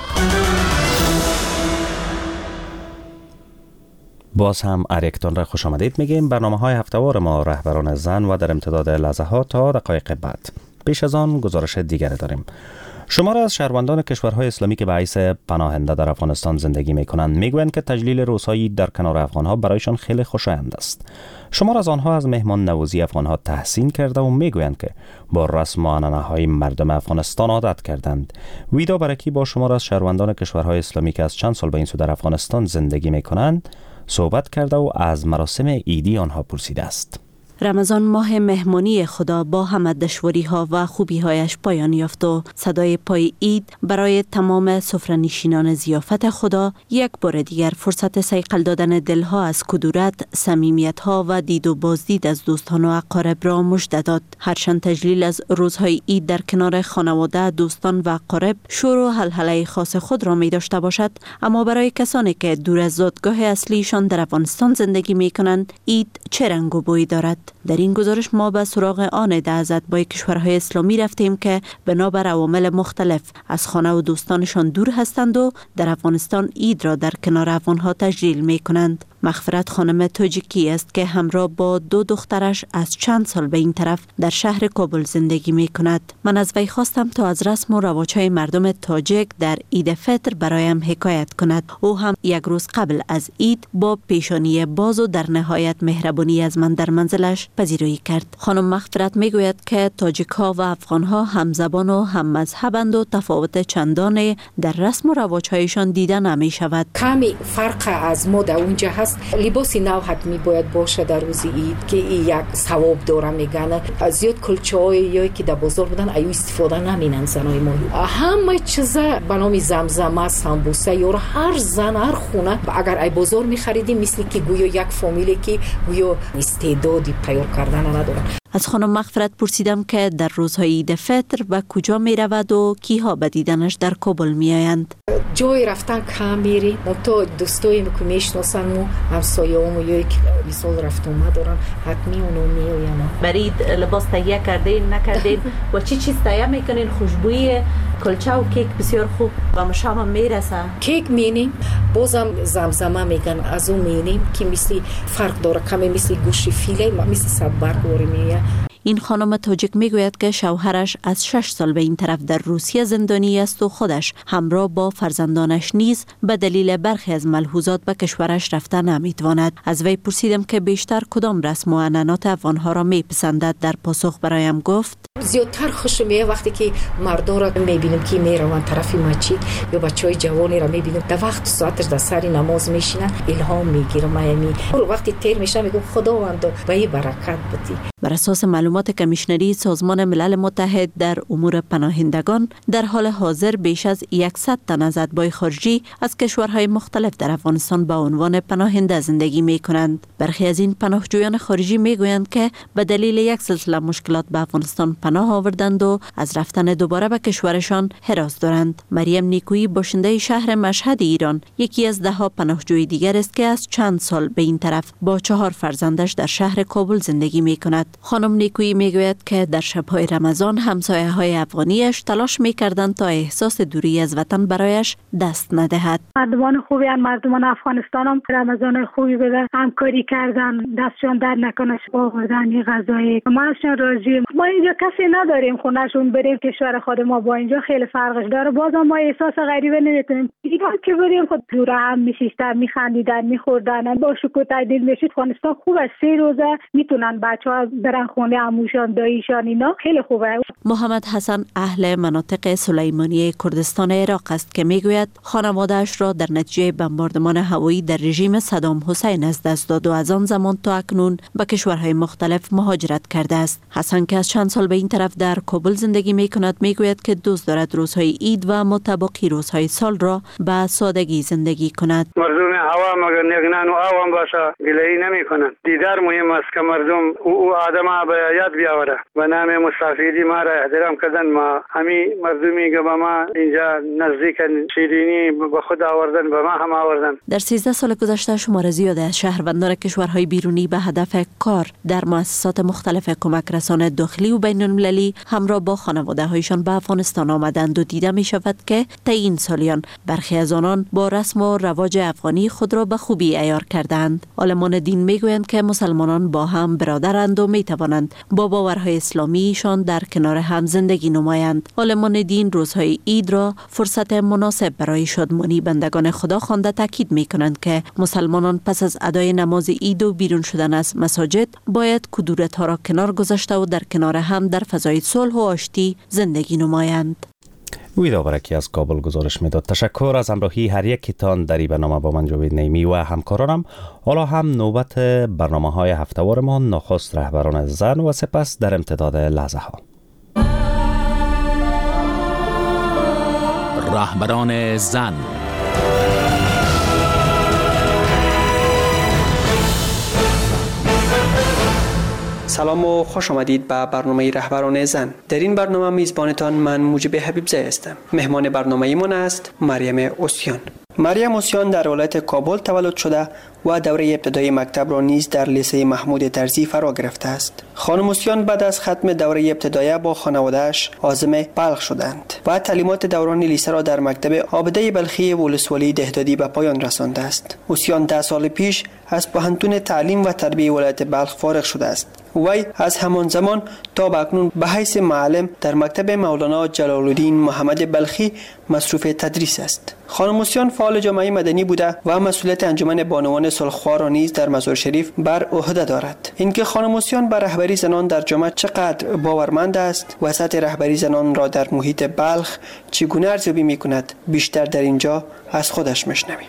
باز هم اریکتان را خوش آمدید میگیم. برنامه های هفتهوار ما رهبران زن و در امتداد لحظات تا دقایق بعد. پیش از آن گزارش دیگری داریم. شمار از شهروندان کشورهای اسلامی که به حیث پناهنده در افغانستان زندگی میکنند میگویند که تجلیل روزهایی در کنار افغانها برایشان خیلی خوشایند است. شمار از آنها از مهمان نوازی افغانها تحسین کرده و میگویند که با رسم و عنعنه‌های مردم افغانستان عادت کردند. ویدا برکی با شمار از شهروندان کشورهای اسلامی که از چند سال به این سو در افغانستان زندگی میکنند صحبت کرده و از مراسم عیدی آنها پرسیده است. رمضان ماه مهمانی خدا با همه دشواری ها و خوبی هایش پایان یافت و صدای پای عید برای تمام سفره‌نشینان ضیافت خدا یک بار دیگر فرصت صیقل دادن دلها از کدورت، صمیمیت ها و دید و بازدید از دوستان و اقارب را مژده داد. هرچند تجلیل از روزهای عید در کنار خانواده، دوستان و اقارب شور و هلهله خاص خود را می داشته باشد، اما برای کسانی که دور از زادگاه اصلیشان در افغانستان زندگی می کنند عید چه رنگ و بوی دارد؟ در این گزارش ما به سراغ آن ده از اتباع کشورهای اسلامی رفتیم که بنابر عوامل مختلف از خانه و دوستانشان دور هستند و در افغانستان عید را در کنار افغانها تجلیل می کنند. مغفرت خانم توجیکی است که همراه با دو دخترش از چند سال به این طرف در شهر کابل زندگی می کند. من از وی خواستم تا از رسم و رواج‌های مردم تاجیک در عید فطر برایم حکایت کند. او هم یک روز قبل از عید با پیشانی باز و در نهایت مهربانی از من در منزلش پذیرایی کرد. خانم مغفرت می گوید که تاجیک ها و افغان ها هم زبان و هم مذهبند و تفاوت چندان در رسم و رواج‌هایشان دیده نمی شود. کمی فرق از ما در اونجا هست. لباسی نو حتمی باید باشه در روز عید که یک ثواب داره میگن. از زیاد کلچه‌ای که در بازار بودن ایو استفاده نمینن زنای ما. همه چیزا به نام زمزمه، سمبوسه یا هر زن هر خونه اگر ای بازار می‌خریدیم مثل که گویا یک فامیلی که گویا استعدادی تیار کردن ندارن. از خانم مغفرت پرسیدم که در روزهای عید فطر به کجا می رود و کیها به دیدنش در کابل می آیند. جای رفتن کم میری، تو دوستایی که میشناسن و همسایه‌ام یا یک مثال رفت اومد دارن حتمی اونو میآین. برید لباس تهیه کردین نکردین و چی چیز تهیه میکنین؟ خوشبوی کلچه و کیک بسیار خوب و مشام میرسه. کیک مینیم بازم زمزمه میگن از اون مینیم که مثل فرق داره کمی مثل گوشت فیله مثل صبر واری میه. این خانم تاجیک میگوید که شوهرش از شش سال به این طرف در روسیه زندانی است و خودش همراه با فرزندانش نیز به دلیل برخی از ملحوظات به کشورش رفته نمیتواند. از وی پرسیدم که بیشتر کدام رسم و عنعنات افغانها را میپسندد. در پاسخ برایم گفت زیادتر خوش میاد وقتی که مردا را میبینم که میروند طرف مسجد یا بچهای جوانی را میبینم در وقت ساعتش در سر نماز میشینن الهام میگیرم. میامی وقتی تیر میشم میگم خداوند به این برکت بدی. بر اساس معلومات کمیشنری سازمان ملل متحد در امور پناهندگان در حال حاضر بیش از صد تن از اتباع خارجی از کشورهای مختلف در افغانستان به عنوان پناهنده زندگی می کنند. برخی از این پناهجویان خارجی می گویند که به دلیل یک سلسله مشکلات به افغانستان پناه آوردند و از رفتن دوباره به کشورشان هراس دارند. مریم نیکویی باشنده شهر مشهد ایران یکی از ده ها پناهجوی دیگر است که از چند سال به این طرف با چهار فرزندش در شهر کابل زندگی می کند. خانم نیکویی میگوید که در شب‌های رمضان همسایه های افغانیش تلاش میکردند تا احساس دوری از وطن برایش دست ندهد. مردمان خوبی ان، مردمان افغانستان هم رمضان خوبی بده، همکاری کردن، دستشان در نکنه، آوردن غذای ما ازشان راضیم. ما اینجا کسی نداریم خونهشون بریم کشور خود ما با اینجا خیلی فرقش داره. بازم ما احساس غریبه نمیکنیم. ایران که بریم خود دور هم میشیستن، میخندیدن، میخوردن، با شکر تعدیل میشید. افغانستان خوب است، سه روزه میتونن بچه‌ها برن خونه عموشان، داییشان، اینا خیلی خوبه. محمد حسن اهل مناطق سلیمانی کردستان عراق است که میگوید خانواده‌اش را در نتیجه بمباردمان هوایی در رژیم صدام حسین از دست داد و از آن زمان تا اکنون به کشورهای مختلف مهاجرت کرده است. حسن که از چند سال به این طرف در کابل زندگی میکند میگوید که دوست دارد روزهای عید و متباقی روزهای سال را به سادگی زندگی کند. مردم هوا مگر نگنان و آوام باشه گله‌ای نمی‌کنند. دیدار مهم است که مردم او آدم به یاد بیاوره. به نام مسافری ما را احترام کردن. ما همین مردمی که به ما اینجا نزدیک شیرینی به خود آوردن، به ما هم آوردن. در سیزده سال گذشته شمار زیادی از شهروندان کشورهای بیرونی به هدف کار در مؤسسات مختلف کمک رسانه داخلی و بین المللی همراه با خانواده هایشان به افغانستان آمدند و دیده می شود که طی این سالیان برخی از آنان با رسم و رواج افغانی خود را به خوبی عیار کردند. عالمان دین می گویند که مسلمانان با هم برادرند و می توانند با باورهای اسلامیشان در کنار هم زندگی نمایند. عالمان دین روزهای عید را فرصت مناسب برای شادمانی بندگان خدا خوانده تاکید می کنند که مسلمانان پس از ادای نماز عید و بیرون شدن از مساجد باید کدورت‌ها را کنار گذاشته و در کنار هم در فضای صلح و آشتی زندگی نمایند. ویدا برکی از کابل گزارش میداد. تشکر از همراهی هر یکتان در این برنامه با من جاوید نیمی و همکارانم. حالا هم نوبت برنامه های هفته‌وار ما، نخست رهبران زن و سپس در امتداد لحظه ها. رهبران زن. سلام و خوش آمدید به برنامه رهبران زن. در این برنامه میزبانتان من موجب حبیبزی هستم. مهمان برنامه من است مریم اوسیان. مریم اوسیان در ولایت کابل تولد شده و دوره ابتدایی مکتب را نیز در لیسه محمود طرزی فرا گرفته است. خانم اوسیان بعد از ختم دوره ابتدایی با خانواده‌اش عازم بلخ شدند و تعلیمات دوران لیسه را در مکتب عابده بلخی ولسوالی دهدادی به پایان رسانده است. اوسیان ده سال پیش از پوهنتون تعلیم و تربیه ولایت بلخ فارغ شده است. وی از همان زمان تا به اکنون به حیث معلم در مکتب مولانا جلال الدین محمد بلخی مصروف تدریس است. خانم اوسیان فعال جامعه مدنی بوده و مسئولیت انجمن بانوان صلح‌خواه را نیز در مزار شریف بر عهده دارد. اینکه خانم اوسیان بر رهبری زنان در جامعه چقدر باورمند است و سطح رهبری زنان را در محیط بلخ چگونه ارزیابی می‌کند، بیشتر در اینجا از خودش می‌شنویم.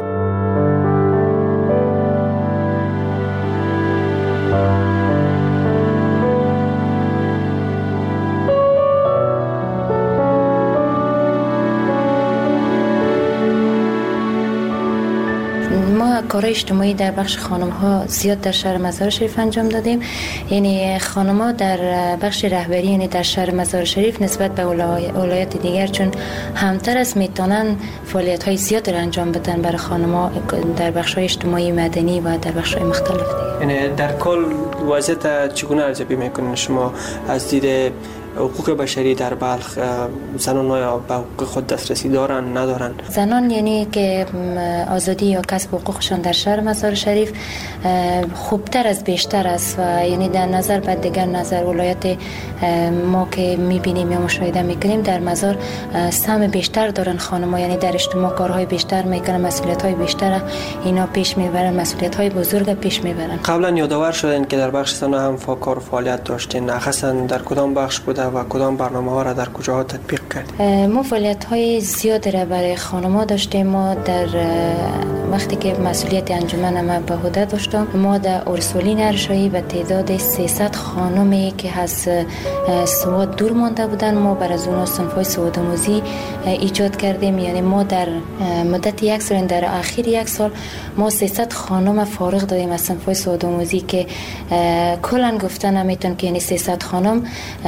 کار اجتماعی در بخش خانم ها زیاد در شهر مزار شریف انجام دادیم. یعنی خانم ها در بخش رهبری، یعنی در شهر مزار شریف نسبت به ولایات دیگر چون همتر است، میتونن فعالیت های زیاد را انجام بدن برای خانم ها در بخش های اجتماعی مدنی و در بخش های مختلف دیگر. یعنی در کل وضعیت چگونه ارزیابی میکنین شما از دید حقوق بشری در بلخ؟ زنان ها به حقوق خود دسترسی دارن ندارن؟ زنان یعنی که آزادی یا کسب حقوقشان در شهر مزار شریف خوبتر از بیشتر است و یعنی در نظر بعد دیگر نظر ولایت ما که میبینیم یا مشاهده میکنیم در مزار سهم بیشتر دارن خانم‌ها، یعنی در اجتماع کارهای بیشتر میکنن، مسئولیت‌های بیشتر اینا پیش میبرن، مسئولیت‌های بزرگ پیش میبرن. قبلا یادآور شدن که در بخش زنان هم کار و فعالیت داشتین، خاصا در کدام بخش بوده و کدام برنامه ها را در کجاها تطبیق کردید؟ ما فعالیت های زیادی را برای خانم‌ها داشتیم. ما در وقتی که مسئولیت انجمن ما به عهده داشتم، ما در اورسولی نرشایی به تعداد سیصد خانمی که از سواد دور مانده بودن ما بر از اونها صنف‌های سوادآموزی ایجاد کردیم. یعنی ما در مدت یک سال، در اخیر یک سال ما سیصد خانم فارغ دادیم از صنف‌های سوادآموزی که کلا گفتن نمیتون که یعنی سیصد خانم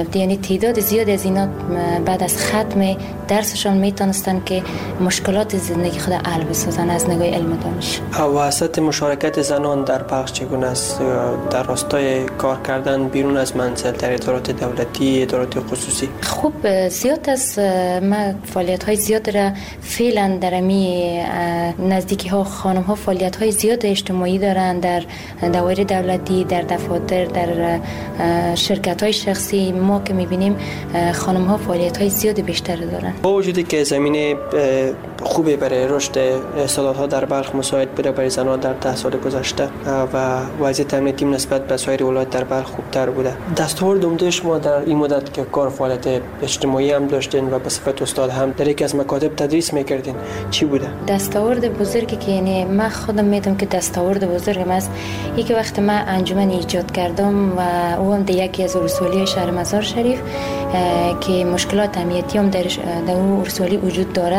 دولتی، یعنی تعداد زیاد از اینا بعد از ختم درسشان میتونستن که مشکلات زندگی خود حل بسازن از نگاه علم دانش. وسط مشارکت زنان در بخش چگونه است در راستای کار کردن بیرون از منزل در ادارات دولتی، ادارات خصوصی؟ خوب زیاد از ما فعالیت های زیاد را فعلا در امی نزدیکی ها خانم ها فعالیت های زیاد اجتماعی دارند در دوایر دولتی، در دفاتر، در شرکت های شخصی. ما که میبینیم خانم ها فعالیت های زیاد بیشتر دارند. با وجودی که زمینه خوبی برای رشد استعدادها در بلخ مساعد بوده برای زنان در ده سال گذشته و وضعیت امنیتی نسبت به سایر ولایات در بلخ خوبتر بوده، دستاورد عمده شما در این مدت که کار فعالیت اجتماعی هم داشتین و به صفت استاد هم در یکی از مکاتب تدریس میکردین چی بوده؟ دستاورد بزرگی که یعنی من خودم میدونم که دستاورد بزرگم است یک وقت من انجمن ایجاد کردم و او هم در یکی از رسولی شهر مزار شریف که مشکلات امنیتی هم در در اون رسولی وجود داره.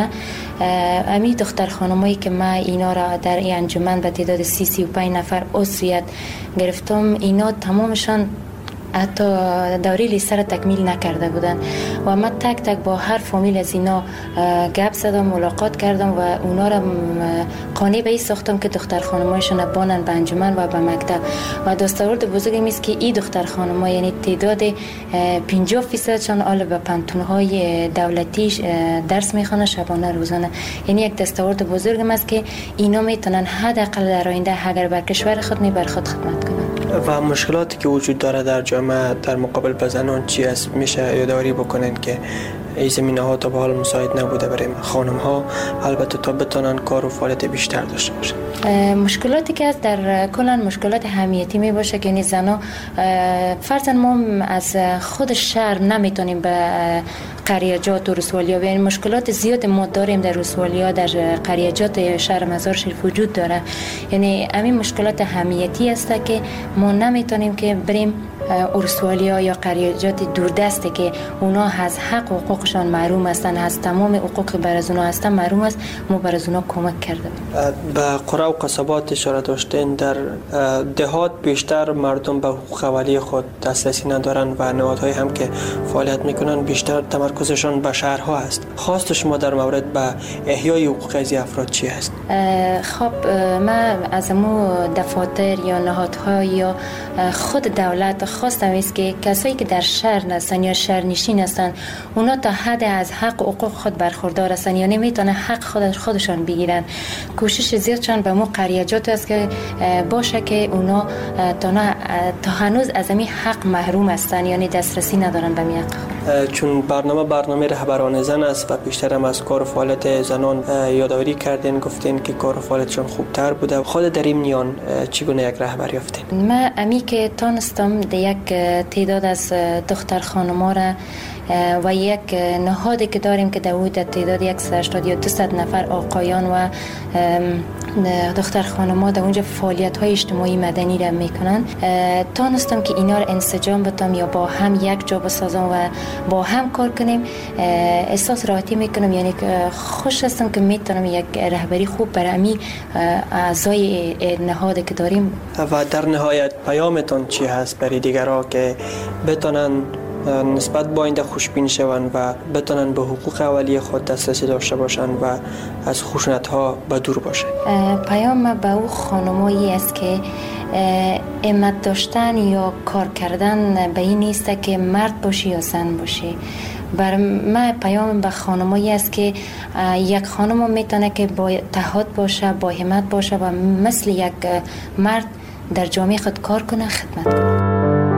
امی دختر خانمایی که من اینا را در این انجمن به تعداد سی سی و پنج نفر عضویت گرفتم، اینا تمامشان حتی دوره لیسه را تکمیل نکرده بودن و من تک تک با هر فامیل از اینا گپ زدم، ملاقات کردم و اونا را قانع به این ساختم که دختر خانمایشون بانن به انجمن و به مکتب. و دستاورد بزرگی میست که این دختر خانمای یعنی تعداد پنجاه فیصدشان آل به پانتونهای دولتی درس میخوانه شبانه روزانه. یعنی یک دستاورد بزرگم است که اینا میتونن حداقل در آینده اگر بر کشور خود می بر خود خدمت کنن. و مشکلاتی که وجود داره در جامعه در مقابل به زنان چی است میشه یادآوری بکنن که این زمینه ها تا به حال مساعد نبوده برای خانم ها، البته تا بتونن کار و فعالیت بیشتر داشته باشن؟ مشکلاتی که از در کلا مشکلات همیتی می باشه که یعنی زنا فرضاً ما از خود شهر نمیتونیم به قریجات و رسوالیا بیاین. مشکلات زیاد ما داریم در رسوالیا، در قریجات شهر مزار شریف وجود داره. یعنی همین مشکلات همیتی است که ما نمیتونیم که بریم ارسوالیا یا قریجات دوردسته که اونا از حق و حقوقشان محروم هستن، از تمام حقوق بر از اونا هستن محروم است، ما بر از اونا کمک کرده. به قرى و قصبات اشاره داشتین. در دهات بیشتر مردم به حقوق اولیه خود دسترسی ندارن و نهادهای هم که فعالیت میکنن بیشتر تمرکزشان به شهرها است. خواست شما در مورد به احیای حقوق از افراد چی است؟ خب من از مو دفاتر یا نهادها یا خود دولت خواستم است که کسایی که در شهر هستن یا شهرنشین هستن اونا تا حد از حق و حقوق خود برخوردار هستن یا نمیتونه حق خودش خودشان بگیرن. کوشش زیادشان به مو قریجات است که باشه که اونا تا, تا هنوز از این حق محروم هستن یعنی دسترسی ندارن به این حق. چون برنامه برنامه رهبران زن است و بیشتر هم از کار و فعالیت زنان یادآوری کردین، گفتین که کار و فعالیتشون خوبتر بوده. خود در این میان چگونه یک رهبر یافتین؟ من امی که تانستم در یک تعداد از دختر خانما را و یک نهادی که داریم که در تعداد صد و هشتاد یا دویست نفر آقایان و دختر خانما در اونجا فعالیت های اجتماعی مدنی را میکنن، تانستم که اینا را انسجام بدم یا با هم یک جا بسازم و با هم کار کنیم. احساس راحتی میکنم، یعنی خوش هستم که میتونم یک رهبری خوب برای امی اعضای نهادی که داریم. و در نهایت پیامتون چی هست برای دیگرها که بتونن نسبت با آینده خوشبین شوند و بتونن به حقوق اولیه خود دسترسی داشته باشند و از خشونت ها به دور باشند؟ پیام به او خانمایی است که همت داشتن یا کار کردن به این نیست که مرد باشی یا زن باشی. بر من پیام به خانمایی است که یک خانم میتونه که با اتحاد باشه، با همت باشه و مثل یک مرد در جامعه خود کار کنه، خدمت کنه.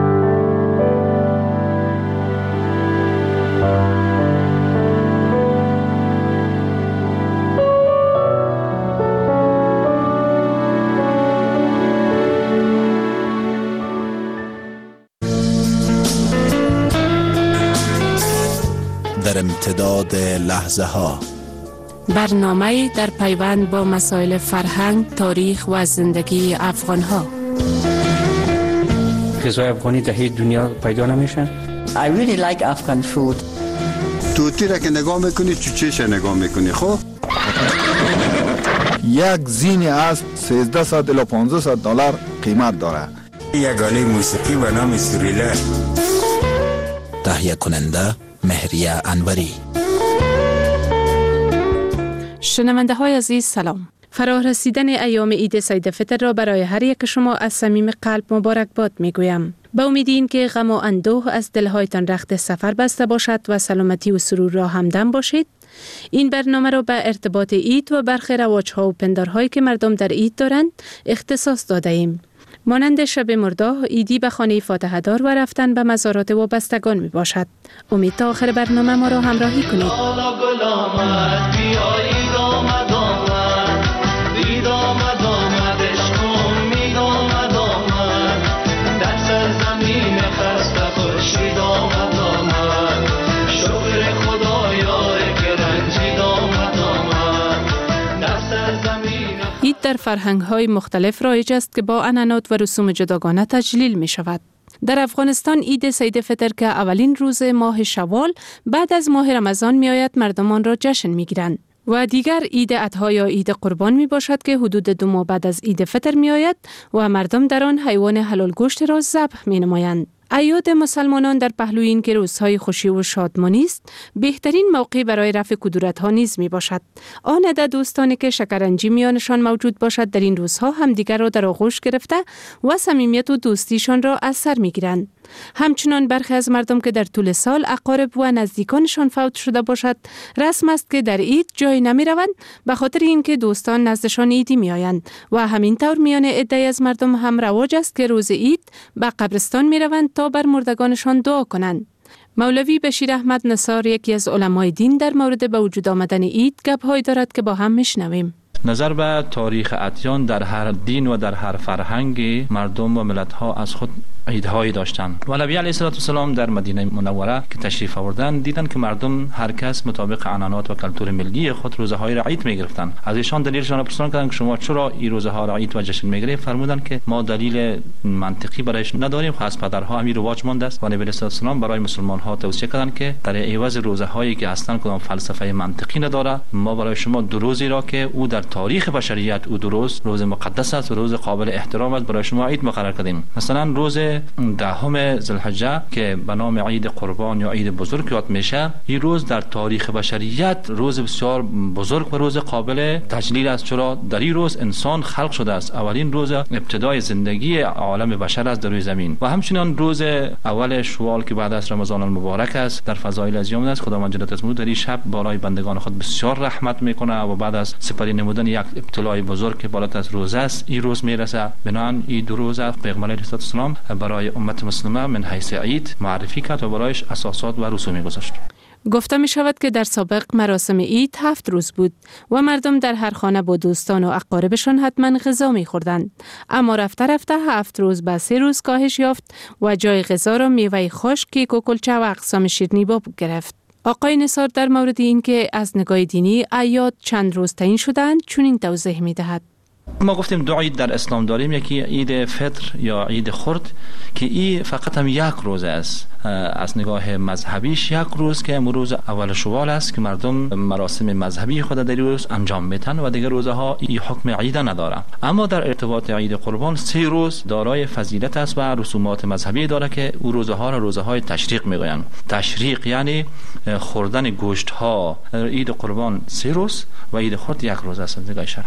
در امتداد لحظه ها، برنامه در پیوند با مسائل فرهنگ، تاریخ و زندگی افغان ها. غذای افغانی در هیچ دنیا پیدا نمیشه. I really like Afghan food. توتی را که نگاه میکنی چوچهش نگاه میکنی. خب یک زین اسب سیزده الی پانزده دلار قیمت داره. یک آله موسیقی به نام سوریلا. تهیه کننده مهریه انوری. شنونده های عزیز سلام. فرا رسیدن ایام عید سید فطر را برای هر یک شما از صمیم قلب مبارکباد می گویم. با امید این که غم و اندوه از دلهایتان رخت سفر بسته باشد و سلامتی و سرور را همدم باشید. این برنامه را به ارتباط عید و برخی رواج‌ها و پندارهایی که مردم در عید دارند اختصاص داده ایم. مانند شب مرداد، عیدی به خانه فاتحه دار و رفتن به مزارات وابستگان می باشد. امید تا آخر برنامه ما را همراهی کنید. عید در فرهنگ‌های مختلف رایج است که با عنعنات و رسوم جداگانه تجلیل می شود. در افغانستان عید سید فطر که اولین روز ماه شوال بعد از ماه رمضان می آید مردمان را جشن می گیرند و دیگر عید اضحی یا عید قربان می باشد که حدود دو ماه بعد از عید فطر می آید و مردم در آن حیوان حلال گوشت را ذبح می نمایند. اعیاد مسلمانان در پهلوی این که روزهای خوشی و شادمانی است، بهترین موقع برای رفع کدورت‌ها نیز می باشد. آن عده دوستانی که شکرنجی میانشان موجود باشد در این روزها همدیگر را در آغوش گرفته و صمیمیت و دوستیشان را از سر می‌گیرند. همچنان برخی از مردم که در طول سال اقارب و نزدیکانشان فوت شده باشد، رسم است که در عید جای نمی‌روند به خاطر اینکه دوستان نزدشان عیدی می‌آیند و همین طور میان عده‌ای از مردم هم رواج است که روز عید به قبرستان می‌روند تا بر مردگانشان دعا کنند. مولوی بشیر احمد نصار یکی از علمای دین در مورد به وجود آمدن عید گپ‌هایی دارد که با هم میشنویم. نظر به تاریخ ادیان در هر دین و در هر فرهنگی مردم و ملت‌ها از خود عیدهایی داشتند. و نبی علیه السلام در مدینه منوره که تشریف آوردن دیدن که مردم هر کس مطابق عنعنات و کلتور ملی خود روزهای را عید می‌گرفتند. از ایشان دلیلشان پرسیدن کردند که شما چرا این روزها را عید و جشن می‌گیرید؟ فرمودند که ما دلیل منطقی برایش نداریم، خاص پدرها همین رواج مانده است. و نبی علیه السلام برای مسلمان‌ها توصیه کردند که در عوض روزهایی که اصلا کدام فلسفه منطقی نداره، ما برای شما دو روزی را که او در تاریخ بشریت او دو روز روز مقدس است و روز قابل احترام است برای شما عید مقرر کردیم. مثلا روز دهم ذوالحجه که به نام عید قربان یا عید بزرگ یاد میشه، این روز در تاریخ بشریت روز بسیار بزرگ و روز قابل تجلیل است، چرا در این روز انسان خلق شده است. اولین روز ابتدای زندگی عالم بشر است در روی زمین. و همچنین روز اول شوال که بعد از رمضان المبارک است در فضایل از یوم است. خداوند جل جلاله در این شب بالای بندگان خود بسیار رحمت میکنه و بعد از سپری نمودن یک ابتلای بزرگ که بالاتر از روزه است این روز میرسه. بنابراین این دو روز پیغمبر علیه السلام برای امت مسلمه من حیث عید معرفی کرد و برایش اساسات و رسومی گذاشت. گفته می شود که در سابق مراسم عید هفت روز بود و مردم در هر خانه با دوستان و اقاربشان حتما غذا می خوردند. اما رفته رفته هفت روز به سه روز کاهش یافت و جای غذا را میوه خشک، کیک و کلچه و اقسام شیرینی باب گرفت. آقای نصار در مورد این که از نگاه دینی اعیاد چند روز تعیین شدند چنین توضیح می دهد. ما گفتیم دو عید در اسلام داریم، یکی عید فطر یا عید خرد که این فقط هم یک روز است. از نگاه مذهبیش یک روز که روز اول شوال است که مردم مراسم مذهبی خود در روز انجام میتن و دیگر روزها این حکم عید نداره. اما در ارتباط عید قربان سه روز دارای فضیلت است و رسومات مذهبی داره که او روزها را روزهای تشریق میگویند. تشریق یعنی خوردن گوشت ها. عید قربان سه روز و عید خرد یک روز است از نگاه شرع.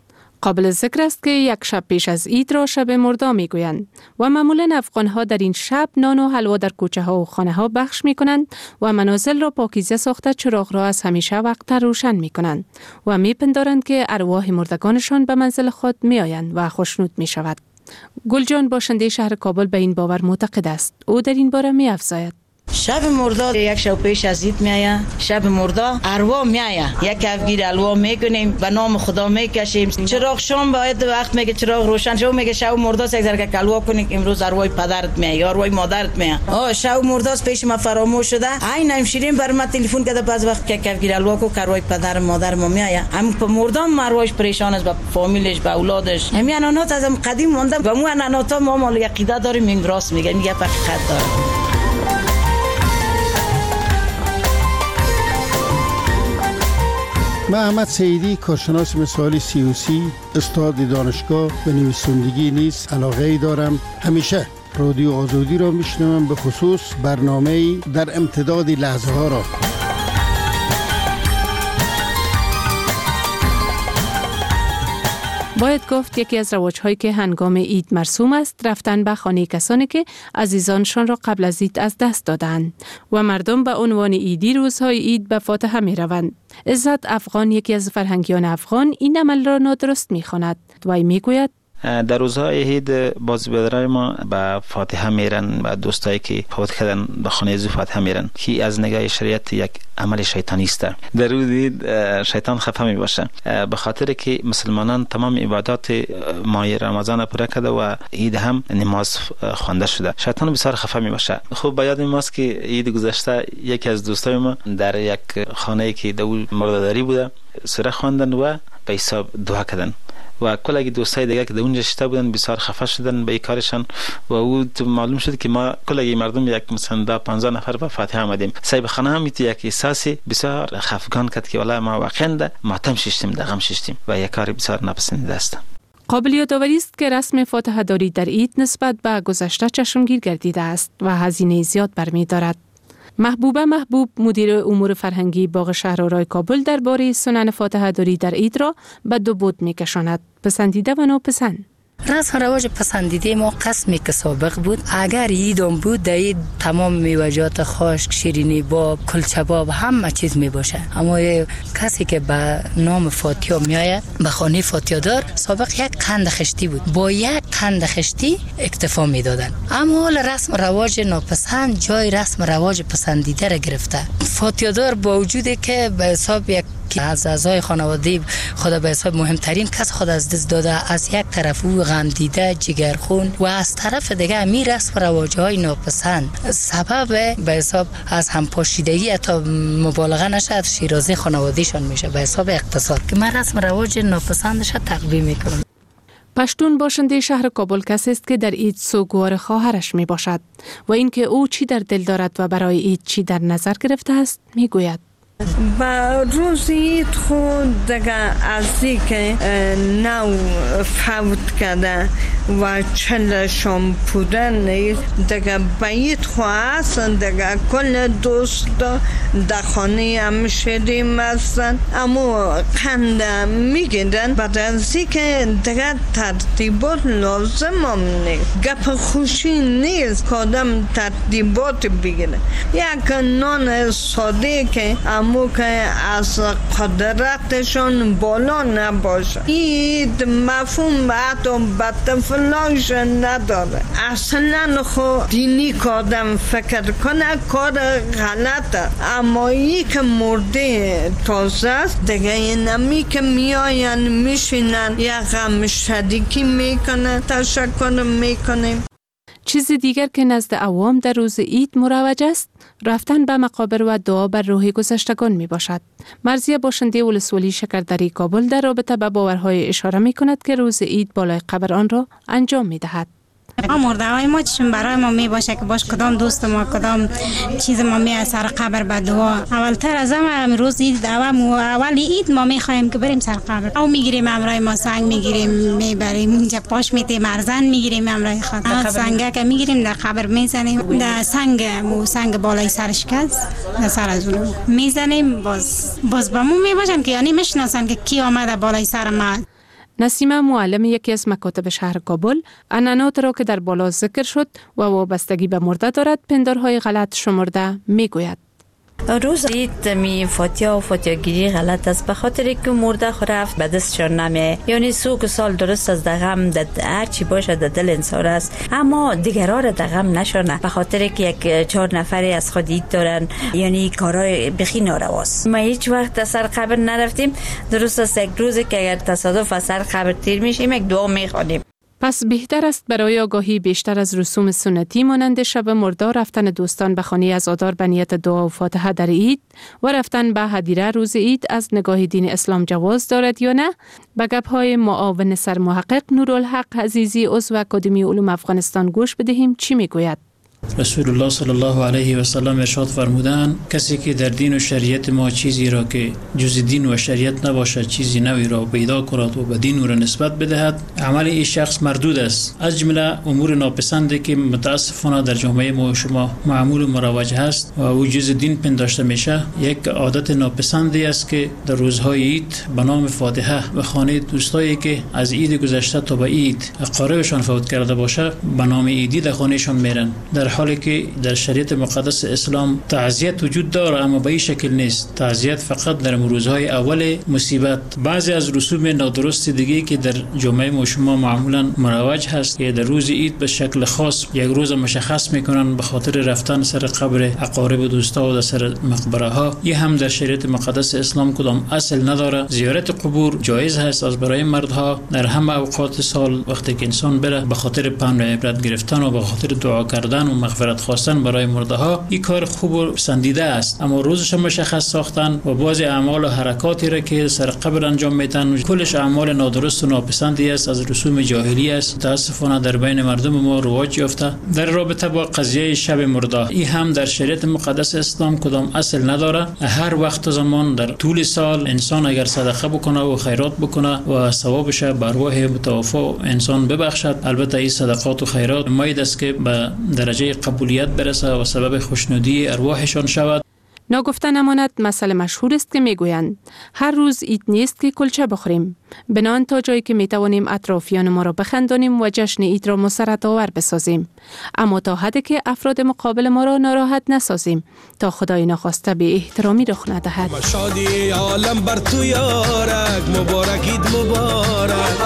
قابل ذکر است که یک شب پیش از عید را شب مرداد میگویند و معمولا افغان‌ها در این شب نان و حلوا در کوچه ها و خانه ها بخش می کنند و منازل را پاکیزه ساخته چراغ را از همیشه وقت روشن می کنند و می پندارند که ارواح مردگانشان به منزل خود می آیند و خوشنود می شود. گلجان باشنده شهر کابل به این باور معتقد است. او در این باره می افزاید. شب مرداد یک شب پیش از عید میایه. شب مرداد اروا میایه، یک کفگیر الوا میکنیم به نام خدا میکشیم. چراغ شام باید وقت میگه چراغ روشن شو، میگه شب مرداد یک ذره کلوا کنیم امروز اروای پدرت میایه یا اروای مادرت میایه. آ شب مرداد پیش ما فراموش شده. عین همشیرین بر ما تلفن کرده بعض وقت که کفگیر الوا کو کروای پدر مادر ما میایه. هم په مرداد مروایش پریشان است با فامیلش با اولادش. همین انانات از قدیم مونده و مو انانات ما مال عقیده داریم این راست میگه میگه حقیقت داره. من احمد سعیدی کارشناس مثالی سی و سی، استاد دانشگاه و نویسندگی نیز علاقه ای دارم. همیشه رادیو آزادی را میشنوم، به خصوص برنامه در امتداد لحظه ها را. باید گفت یکی از رواج‌هایی که هنگام عید مرسوم است رفتن به خانه کسانی که عزیزانشان را قبل از عید از دست دادند و مردم به عنوان عیدی روزهای عید به فاتحه می روند. عزت افغان، یکی از فرهنگیان افغان، این عمل را نادرست می خواند و می گوید در روزهای عید باز برادرای ما به فاتحه میرن و دوستایی که فوت کردن به خانه زو فاتحه میرن که از نگاه شریعت یک عمل شیطانی است. در روز عید شیطان خفه می باشه به خاطر که مسلمانان تمام عبادات ماه رمضان پوره کرده و عید هم نماز خوانده شده. شیطان بسیار خفه می باشه. خب به یاد ماست که عید گذشته یکی از دوستای ما در یک خانه که دو مرده‌داری بوده سوره خواندن و به حساب دعا کردن و کلی دوستای دیگه که در اونجا شته بودن بسیار خفه شدن به کارشان و او معلوم شد که ما کلی مردم یک مثلا ده پانزده نفر به فاتحه آمدیم. صاحب خانه هم یک احساس بسیار خفگان کرد که والا ما واقعا ماتم ششتیم، در غم ششتیم و یک کار بسیار ناپسندیده است. قابل یادآوری است که رسم فاتحه داری در عید نسبت به گذشته چشمگیر گردیده است و هزینه زیاد برمی‌دارد. محبوبه محبوب، مدیر امور فرهنگی باغ شهرآرای کابل، درباره سنن فاتحه داری در عید را به دو بود می‌کشاند: پسندیده و ناپسند. رسم رواج پسندیده ما قسمی که سابق بود. اگر عیدم بود در عید تمام میوجات خشک، شیرینی باب، کلچه باب، همه چیز می باشه. اما کسی که به نام فاتحه میآید به خانه فاتحه دار، سابق یک قند خشتی بود، با یک قند خشتی اکتفا میدادن. اما حال رسم رواج ناپسند جای رسم رواج پسندیده را گرفته. فاتحه دار با وجودی که به حساب یک که از اعضای خانواده خدا به حساب مهمترین کس خود از دست داده، از یک طرف او غم دیده، جگرخون، و از طرف دیگه می رسم رواج‌های ناپسند سبب به حساب از همپاشیدگی تا مبالغه نشد شیرازی خانوادهشان میشه به حساب اقتصاد که من رسم رواج ناپسندش تقویم میکنم. پشتون باشنده شهر کابل کسی است که در عید سوگوار خواهرش می باشد و اینکه او چی در دل دارد و برای عید چی در نظر گرفته است می گوید. با روز عید خود دیگه ازی که نو فوت کرده و چلشان پوده نیست دیگه با عید خواست دیگه کل دوست در خانه هم شدیم هستن اما قند میگیدن بعد ازی که دیگه ترتیبات لازم هم نیست گپ خوشی نیست که آدم ترتیبات بگیره. یک نان ساده که امو که از قدرتشون بالا نباشه. اید مفهوم حتی بدفلاش نداره. اصلا خود دینی که آدم فکر کنه کار غلطه. اما ای که مرده تازه است دیگه اینمی که میاین میشینن یک غم شدیکی میکنه تشکر میکنیم. چیز دیگر که نزد عوام در روز عید مروج است رفتن به مقابر و دعا بر روح گذشتگان می باشد. مرضیه باشنده ولسوالی شکردری کابل در رابطه به باورهای اشاره می کند که روز عید بالای قبر آن را انجام می دهد. مرده های ما چشم برای ما می باشه که باش کدام دوست ما کدام چیز ما می سر قبر به دعا. اولتر از همه روز عید اول عید ما می خواهیم که بریم سر قبر او می گیریم امرای ما سنگ می گیریم می بریم اونجا پاش می تیم ارزن می گیریم امرای خود سنگه که می گیریم در قبر می زنیم در سنگ مو سنگ بالای سرش کس در سر از اون می زنیم باز باز با مو می باشن که یعنی میشناسن که کی آمده بالای سر ما. نسیمه معلم یکی از مکاتب شهر کابل عنعنات را که در بالا ذکر شد و وابستگی به مرده دارد پندارهای غلط شمرده می گوید. روز عید می فاتحه و فاتحه گیری غلط است به خاطر که مرده خو رفت به دستشان نمیه. یعنی سوگ سال درست از دغم در هر چی باشه در دل انسان است اما دیگران را دغم نشونه به خاطر که یک چهار نفری از خود عید دارن یعنی کارای بخی نارواست. ما هیچ وقت سر قبر نرفتیم. درست است یک روز که اگر تصادف از سر قبر تیر میشیم یک دعا میخوانیم. پس بهتر است برای آگاهی بیشتر از رسوم سنتی مانند شب مرده رفتن دوستان به خانه عزادار به نیت دعا و فاتحه در عید و رفتن به هدیره روز عید از نگاه دین اسلام جواز دارد یا نه؟ به گپ‌های معاون سرمحقق نورالحق عزیزی عضو اکادمی علوم افغانستان گوش بدهیم چی میگوید. رسول الله صلی الله علیه و سلم ارشاد فرمودند کسی که در دین و شریعت ما چیزی را که جز دین و شریعت نباشد چیزی نوی را پیدا کند و به دین او را نسبت بدهد عمل این شخص مردود است. از جمله امور ناپسندی که متاسفانه در جامعه ما و شما معمول و مروج است و او جز دین پنداشته میشه یک عادت ناپسندی است که در روزهای عید به نام فاتحه و خانه دوستایی که از عید گذشته تا به عید اقاربشان فوت کرده باشه به نام عیدی در خانهشان میرن، در حالی که در شریعت مقدس اسلام تعزیت وجود داره اما به این شکل نیست. تعزیت فقط در روزهای اول مصیبت. بعضی از رسوم نادرست دیگه که در جامعه ما شما معمولا مروج هست که در روز عید به شکل خاص یک روز مشخص میکنن به خاطر رفتن سر قبر اقارب و دوستا و در سر مقبره ها. این هم در شریعت مقدس اسلام کدام اصل نداره. زیارت قبور جایز هست از برای مردها در همه اوقات سال وقتی که انسان بره به خاطر پند و عبرت گرفتن و به خاطر دعا کردن و مغفرت خواستن برای مرده ها. این کار خوب و پسندیده است، اما روزش مشخص ساختن و بعضی اعمال و حرکاتی را که سر قبر انجام میدن کلش اعمال نادرست و ناپسندی است، از رسوم جاهلی است. متاسفانه در بین مردم ما رواج یافته. در رابطه با قضیه شب مرده، این هم در شریعت مقدس اسلام کدام اصل نداره. هر وقت و زمان در طول سال انسان اگر صدقه بکنه و خیرات بکنه و ثوابش به ارواح متوفی انسان ببخشد، البته این صدقات و خیرات مایل است که به درجه قبولیت برسه و سبب خوشنودی ارواحشان شود. ناگفته نماند مسئله مشهور است که میگویند هر روز عید نیست که کلچه بخوریم، بنان تا جایی که میتوانیم اطرافیان ما را بخندانیم و جشن عید را مسرت آور بسازیم، اما تا حدی که افراد مقابل ما را ناراحت نسازیم تا خدای ناخواسته به احترامی رخ ندهد. شادی عالم بر تو یارک، مبارک عید مبارک.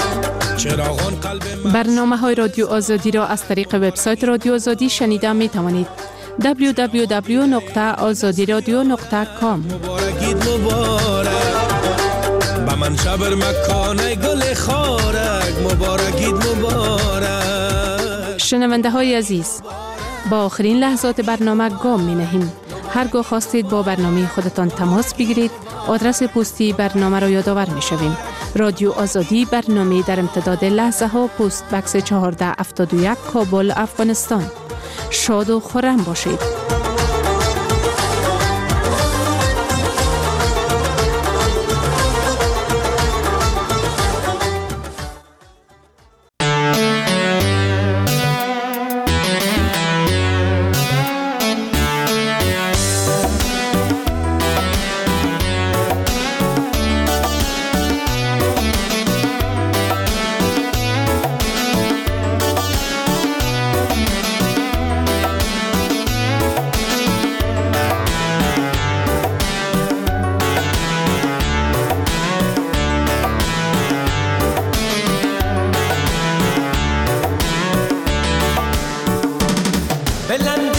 برنامه های رادیو آزادی را از طریق وبسایت رادیو آزادی شنیده می توانید. دبلیو دبلیو دبلیو نقطه آزادی رادیو نقطه کام. مبارک عید مبارک با من شبر مکانه گل خارک، مبارک عید مبارک. شنونده های عزیز، با آخرین لحظات برنامه گام می نهیم. هرگاه خواستید با برنامه خودتان تماس بگیرید، آدرس پستی برنامه را یادآور می شویم. رادیو آزادی، برنامه در امتداد لحظه ها، پست بکس چهارده هفتاد و یک، کابل، افغانستان. شاد و خرم باشید. بلند